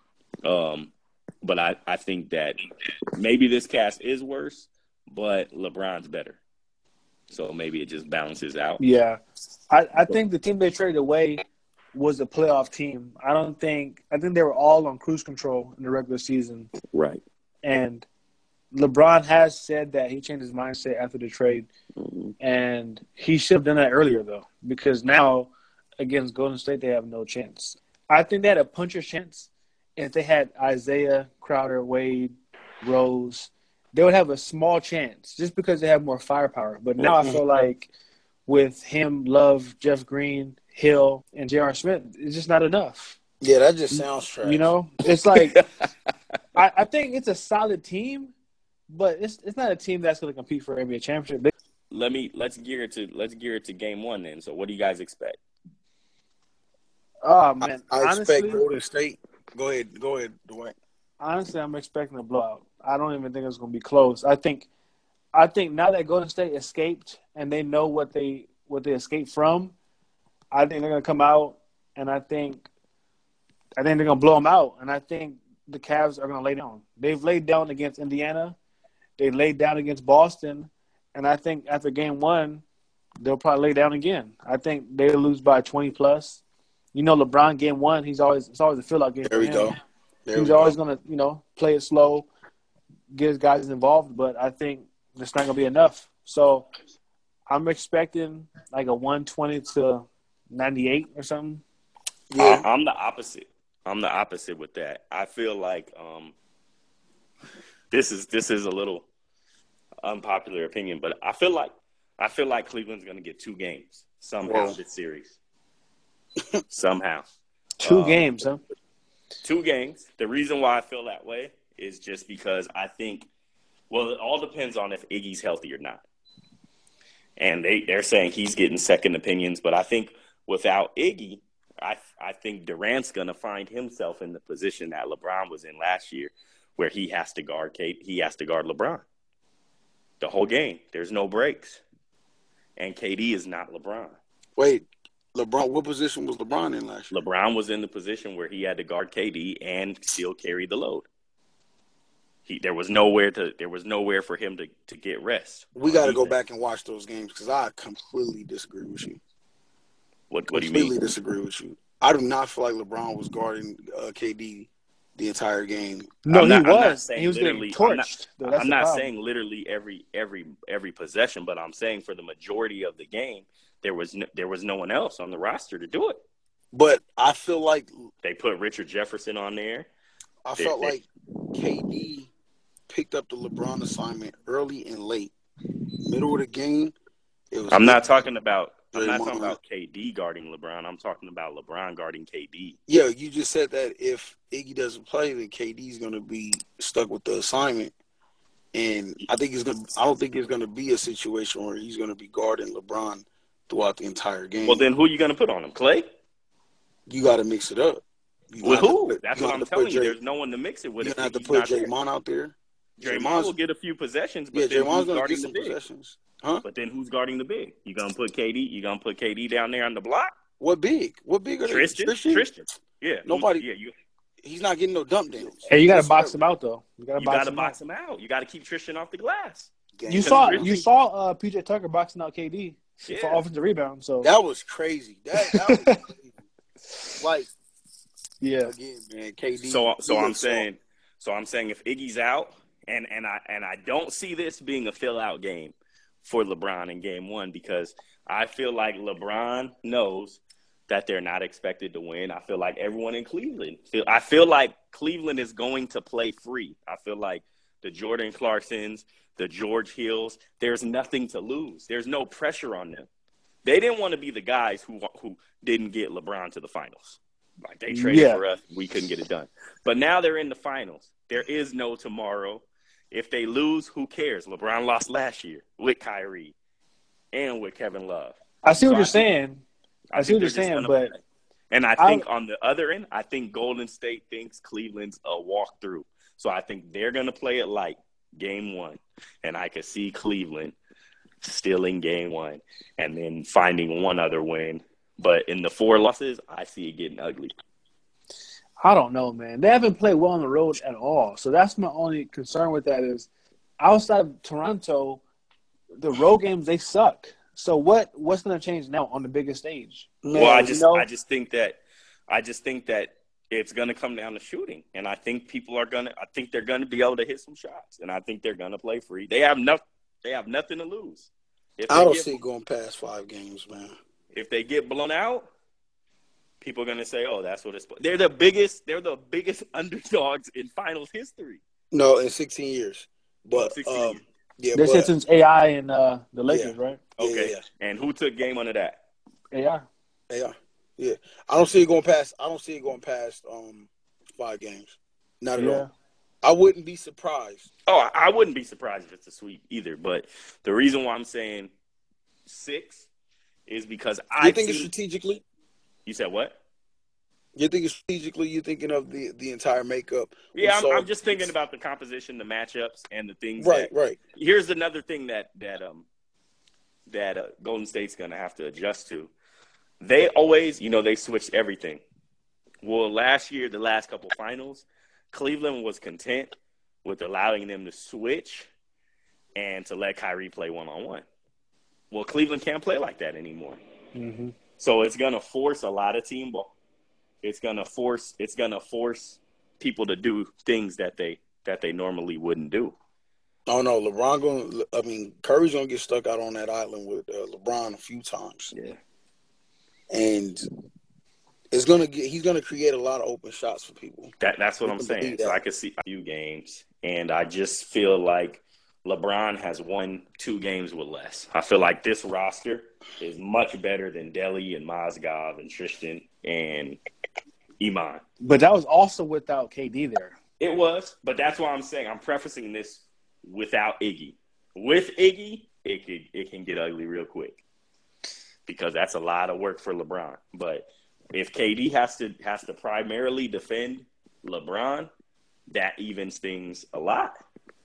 C: But I think that maybe this cast is worse, but LeBron's better. So maybe it just balances out.
A: Yeah. I think the team they traded away was a playoff team. I think they were all on cruise control in the regular season.
C: Right.
A: And LeBron has said that he changed his mindset after the trade.
C: Mm-hmm.
A: And he should have done that earlier, though, because now against Golden State, they have no chance. I think they had a puncher's chance if they had Isaiah, Crowder, Wade, Rose. They would have a small chance just because they have more firepower. But now I feel like with him, Love, Jeff Green, Hill, and J.R. Smith, it's just not enough.
B: Yeah, that just sounds trash.
A: You know, it's like I think it's a solid team, but it's not a team that's going to compete for NBA championship.
C: Let's gear it to game 1 then. So what do you guys expect?
A: Oh man,
B: I expect Golden State. Go ahead, Dwight.
A: Honestly, I'm expecting a blowout. I don't even think it's going to be close. I think now that Golden State escaped and they know what they escaped from, I think they're going to come out, and I think they're going to blow them out. And I think the Cavs are going to lay down. They've laid down against Indiana. They laid down against Boston. And I think after game 1, they'll probably lay down again. I think they'll lose by 20+. You know, LeBron game 1, it's always a fill-out game.
B: There we go. There
A: He's
B: we
A: always
B: go.
A: going to, play it slow, get his guys involved, but I think it's not going to be enough. So I'm expecting like a 120 to 98 or something.
B: Yeah.
C: I'm the opposite. I'm the opposite with that. I feel like this is a little unpopular opinion, but I feel like Cleveland's going to get 2 games somehow
B: Whoa.
C: this series. Somehow.
A: 2 games, huh?
C: 2 games. The reason why I feel that way is just because I think, well, it all depends on if Iggy's healthy or not. And they're saying he's getting second opinions, but I think without Iggy, I think Durant's going to find himself in the position that LeBron was in last year, where he has to guard LeBron the whole game. There's no breaks, and KD is not LeBron.
B: Wait, LeBron. What position was LeBron in last year?
C: LeBron was in the position where he had to guard KD and still carry the load. There was nowhere for him to get rest.
B: We got to go back and watch those games because I completely disagree with you.
C: What do you
B: Completely
C: mean?
B: disagree with you. I do not feel like LeBron was guarding KD the entire game.
A: No,
C: I'm
A: he
C: not
A: was.
C: saying
A: He was getting
C: literally.
A: torched.
C: I'm not saying literally every possession, but I'm saying for the majority of the game, there was no one else on the roster to do it.
B: But I feel like
C: they put Richard Jefferson on there.
B: I felt like KD picked up the LeBron assignment early and late. Middle of the game, it was.
C: I'm not talking about KD guarding LeBron. I'm talking about LeBron guarding KD.
B: Yeah, you just said that if Iggy doesn't play, then KD's going to be stuck with the assignment. And I don't think it's going to be a situation where he's going to be guarding LeBron throughout the entire game.
C: Well, then who are you going to put on him? Clay?
B: You got to mix it up.
C: With who? That's what I'm telling you. There's no one to mix it with.
B: You're going to have to put Draymond out there.
C: Draymond will get a few possessions, but then
B: Draymond's
C: who's guarding
B: some
C: the big?
B: possessions. Huh?
C: But then who's guarding the big? You gonna put KD? You gonna put KD down there on the block?
B: What big? What big are
C: Tristan? Yeah.
B: Nobody. He's not getting no dump downs.
A: Hey, you got to box him out though. You got to
C: box him out. You got to keep Tristan off the glass.
A: You saw PJ Tucker boxing out KD for offensive rebound. So
B: that was crazy. That was crazy. Like,
A: yeah.
B: Again, man, KD.
C: So I'm saying if Iggy's out. And I don't see this being a fill-out game for LeBron in Game 1 because I feel like LeBron knows that they're not expected to win. I feel like everyone in Cleveland I feel like Cleveland is going to play free. I feel like the Jordan Clarksons, the George Hills, there's nothing to lose. There's no pressure on them. They didn't want to be the guys who didn't get LeBron to the finals. Like they traded for us, we couldn't get it done. But now they're in the finals. There is no tomorrow. If they lose, who cares? LeBron lost last year with Kyrie and with Kevin Love.
A: I see what you're saying. But
C: and I think on the other end, I think Golden State thinks Cleveland's a walkthrough. So I think they're going to play it like Game 1. And I could see Cleveland stealing Game 1 and then finding one other win. But in the 4 losses, I see it getting ugly.
A: I don't know, man. They haven't played well on the road at all. So that's my only concern with that is outside of Toronto, the road games, they suck. So what's going to change now on the biggest stage?
C: Well, I just think that it's going to come down to shooting. And I think they're going to be able to hit some shots. And I think they're going to play free. They have nothing to lose.
B: I don't see going past 5 games, man.
C: If they get blown out, people are gonna say, "Oh, that's what it's." They're the biggest underdogs in finals history.
B: No, in 16 years. But
C: 16 years.
A: Yeah, they said since AI and the Lakers, right?
C: Okay.
B: Yeah.
C: And who took game under that?
A: AI.
B: Yeah. I don't see it going past 5 games. Not at all. I wouldn't be surprised.
C: Oh, I wouldn't be surprised if it's a sweep either. But the reason why I'm saying 6 is because
B: I think it's strategically.
C: You said what?
B: You're thinking strategically. You're thinking of the entire makeup.
C: Yeah, I'm just thinking about the composition, the matchups, and the things.
B: Right.
C: Here's another thing that Golden State's going to have to adjust to. They always, they switched everything. Well, last year, the last couple finals, Cleveland was content with allowing them to switch and to let Kyrie play one-on-one. Well, Cleveland can't play like that anymore. Mm-hmm. So it's going to force a lot of team ball. It's going to force people to do things that they normally wouldn't do.
B: Oh no, Curry's gonna get stuck out on that island with LeBron a few times.
C: Yeah,
B: and he's gonna create a lot of open shots for people.
C: That's what I'm saying. So I could see a few games, and I just feel like LeBron has won 2 games with less. I feel like this roster is much better than Delly and Mozgov and Tristan and Iman.
A: But that was also without KD there.
C: It was, but that's why I'm saying I'm prefacing this without Iggy. With Iggy, it can get ugly real quick because that's a lot of work for LeBron. But if KD has to primarily defend LeBron, that evens things a lot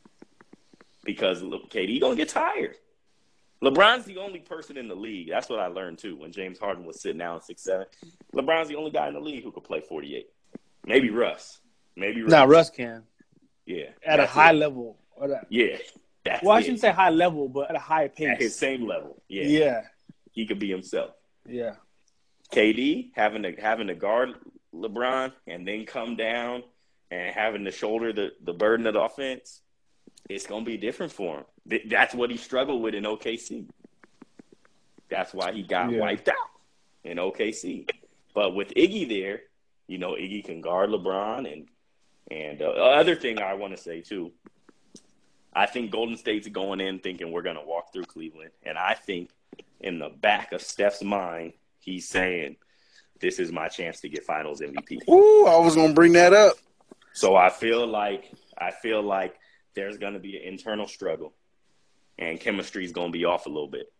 C: because KD gonna get tired. LeBron's the only person in the league. That's what I learned too when James Harden was sitting down 6'7". LeBron's the only guy in the league who could play 48. Maybe Russ.
A: No, Russ can.
C: Yeah.
A: At a high level.
C: Yeah.
A: I shouldn't say high level, but at a high pace.
C: At his same level. Yeah.
A: Yeah.
C: He could be himself.
A: Yeah.
C: KD having to guard LeBron and then come down and having to shoulder the burden of the offense, it's going to be different for him. That's what he struggled with in OKC. That's why he got wiped out in OKC. But with Iggy there, Iggy can guard LeBron. And the other thing I want to say, too, I think Golden State's going in thinking we're going to walk through Cleveland. And I think in the back of Steph's mind, he's saying, this is my chance to get Finals MVP.
B: Ooh, I was going to bring that up.
C: So I feel like there's going to be an internal struggle, and chemistry is going to be off a little bit.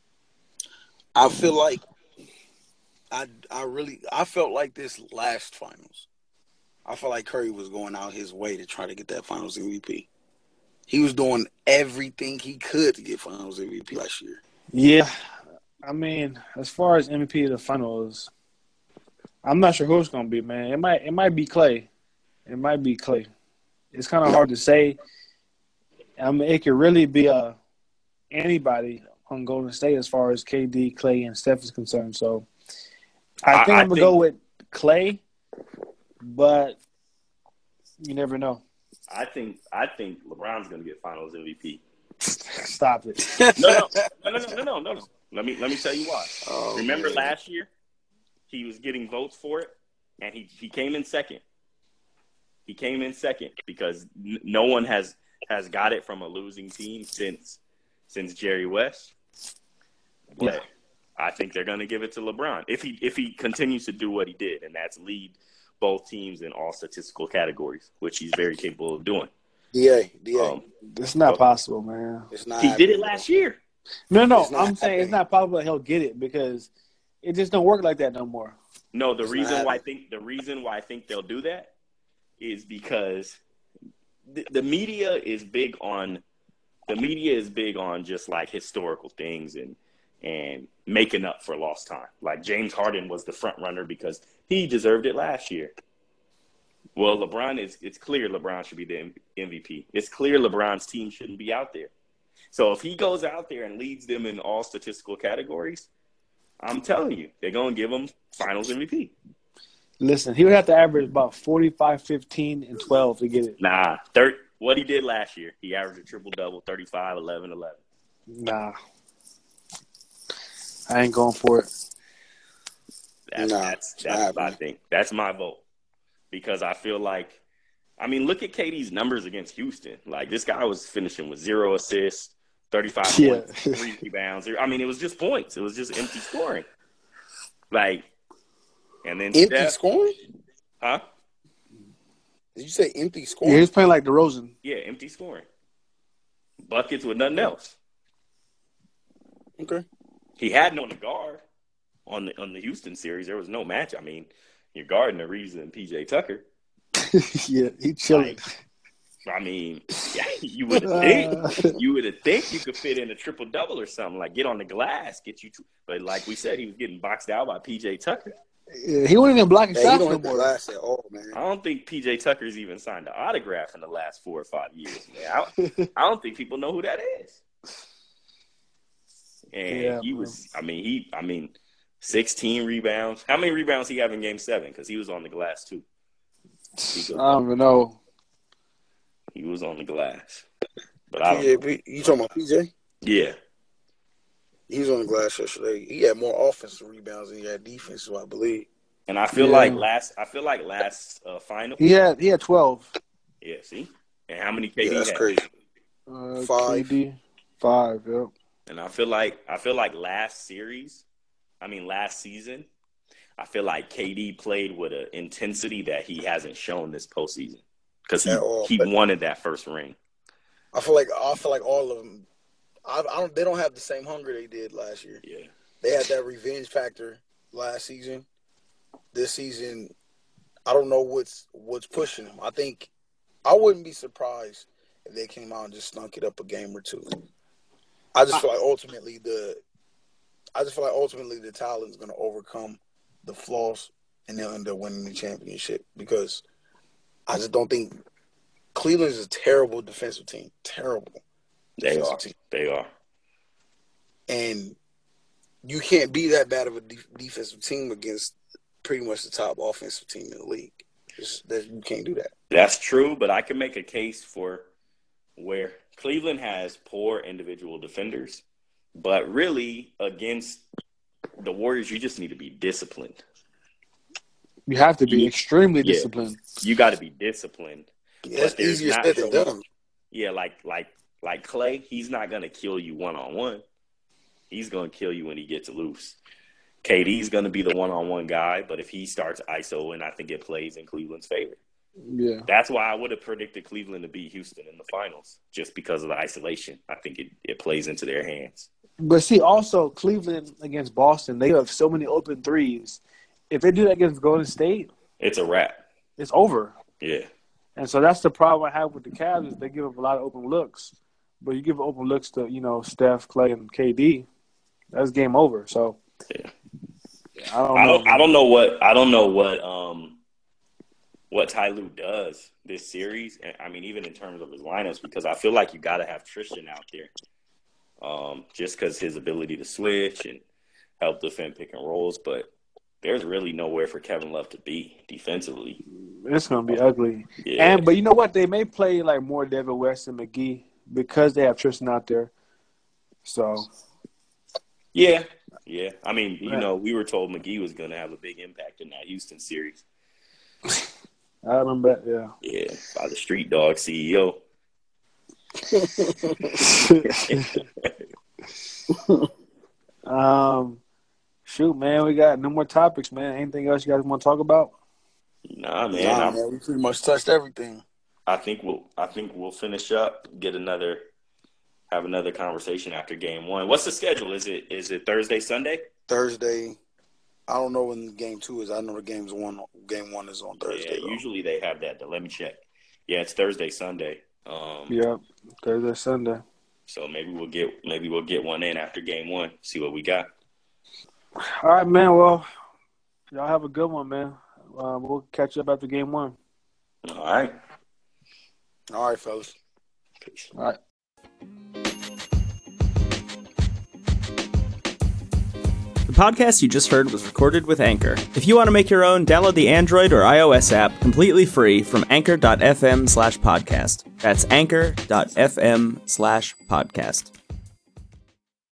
B: I feel like I felt like this last Finals. I felt like Curry was going out his way to try to get that Finals MVP. He was doing everything he could to get Finals MVP last year.
A: Yeah. I mean, as far as MVP of the Finals, I'm not sure who it's going to be, man. It might be Clay. It might be Clay. It's kind of hard to say. I mean, it could really be anybody on Golden State as far as KD, Clay, and Steph is concerned. So I think I'm going to go with Clay, but you never know.
C: I think LeBron's going to get Finals MVP.
A: Stop it.
C: No. Let me tell you why. Remember last year, he was getting votes for it, and he came in second. He came in second because no one has got it from a losing team since Jerry West. But yeah. I think they're going to give it to LeBron if he continues to do what he did, and that's lead both teams in all statistical categories, which he's very capable of doing.
B: DA.
A: It's not possible, man.
B: It's not.
C: He did it last year.
A: No. I'm saying it's not possible that he'll get it because it just don't work like that no more.
C: No, the reason why I think they'll do that is because the media is big on just like historical things and making up for lost time. Like James Harden was the front runner because he deserved it last year. Well, it's clear LeBron should be the MVP. It's clear LeBron's team shouldn't be out there. So if he goes out there and leads them in all statistical categories, I'm telling you, they're going to give him Finals MVP.
A: Listen, he would have to average about 45, 15, and 12 to get it.
C: Nah, what he did last year, he averaged a triple-double, 35, 11, 11.
A: Nah. I ain't going for it.
C: That's what I think. That's my vote. Because I feel like, look at KD's numbers against Houston. Like, this guy was finishing with 0 assists, 35 points, 3 rebounds. It was just points. It was just empty scoring. Like, and then
B: empty scoring?
C: Huh?
B: Did you say empty scoring?
A: Yeah, he was playing like DeRozan.
C: Yeah, empty scoring. Buckets with nothing else.
B: Okay.
C: He had no guard on the Houston series. There was no match. You're guarding Ariza and PJ Tucker.
A: Yeah, he chilling.
C: You would think you could fit in a triple double or something, like get on the glass, get you. But like we said, he was getting boxed out by PJ Tucker.
A: Yeah, he wasn't even blocking shots no more.
B: Glass at all, man.
C: I don't think PJ Tucker's even signed an autograph in the last 4 or 5 years. Man. I don't think people know who that is. And he was. 16 rebounds. How many rebounds he have in Game 7? Because he was on the glass too.
A: I don't even know.
C: He was on the glass. But I don't know.
B: You talking about PJ?
C: Yeah.
B: He was on the glass yesterday. He had more offensive rebounds than he had defensive, I believe.
C: And I feel like last final.
A: He had 12.
C: Yeah, see? And how many KD
B: that's
C: had?
B: crazy.
A: 5.
B: KD,
A: 5, yep.
C: And I feel like last season, I feel like KD played with an intensity that he hasn't shown this postseason because he wanted that first ring.
B: I feel like all of them. They don't have the same hunger they did last year.
C: Yeah,
B: they had that revenge factor last season. This season, I don't know what's pushing them. I think I wouldn't be surprised if they came out and just stunk it up a game or two. I just feel like ultimately the talent is going to overcome the flaws, and they'll end up winning the championship because I just don't think Cleveland is a terrible defensive team. Terrible.
C: They are.
B: And you can't be that bad of a defensive team against pretty much the top offensive team in the league. You can't do that.
C: That's true, but I can make a case for where Cleveland has poor individual defenders, but really against the Warriors, you just need to be disciplined.
A: You have to be extremely disciplined.
C: You got to be disciplined.
B: Yeah, it's easier said than done.
C: Yeah, like Clay, he's not going to kill you one-on-one. He's going to kill you when he gets loose. KD's going to be the one-on-one guy, but if he starts ISO, I think it plays in Cleveland's favor.
A: Yeah.
C: That's why I would have predicted Cleveland to beat Houston in the finals, just because of the isolation. I think it plays into their hands.
A: But see, also, Cleveland against Boston, they have so many open threes. If they do that against Golden State,
C: it's a wrap.
A: It's over.
C: Yeah.
A: And so that's the problem I have with the Cavs is they give up a lot of open looks. But you give open looks to, Steph, Clay, and KD, that's game over. So
C: yeah.
A: I
C: don't know what Ty Lue does this series. I mean, even in terms of his lineups, because I feel like you got to have Tristan out there, just because his ability to switch and help defend pick and rolls. But there's really nowhere for Kevin Love to be defensively.
A: It's gonna be ugly.
C: Yeah.
A: But you know what? They may play like more David West and McGee because they have Tristan out there. So.
C: Yeah. I mean, we were told McGee was going to have a big impact in that Houston series.
A: I remember that, yeah.
C: Yeah, by the Street Dog CEO.
A: Shoot, man, we got no more topics, man. Anything else you guys want to talk about?
C: Nah, man.
B: We pretty much touched everything.
C: I think we'll finish up, have another conversation after game one. What's the schedule? Is it Thursday, Sunday?
B: Thursday. I don't know when game 2 is. I know game 1 is on Thursday.
C: Yeah, usually they have that. Let me check. Yeah, it's Thursday, Sunday.
A: Yeah, Thursday, Sunday.
C: So maybe we'll get one in after game 1. See what we got.
A: All right, man. Well, y'all have a good one, man. We'll catch up after game 1.
C: All right.
B: All right, fellas.
C: Peace.
A: All right.
D: The podcast you just heard was recorded with Anchor. If you want to make your own, download the Android or iOS app completely free from anchor.fm/podcast. That's anchor.fm/podcast.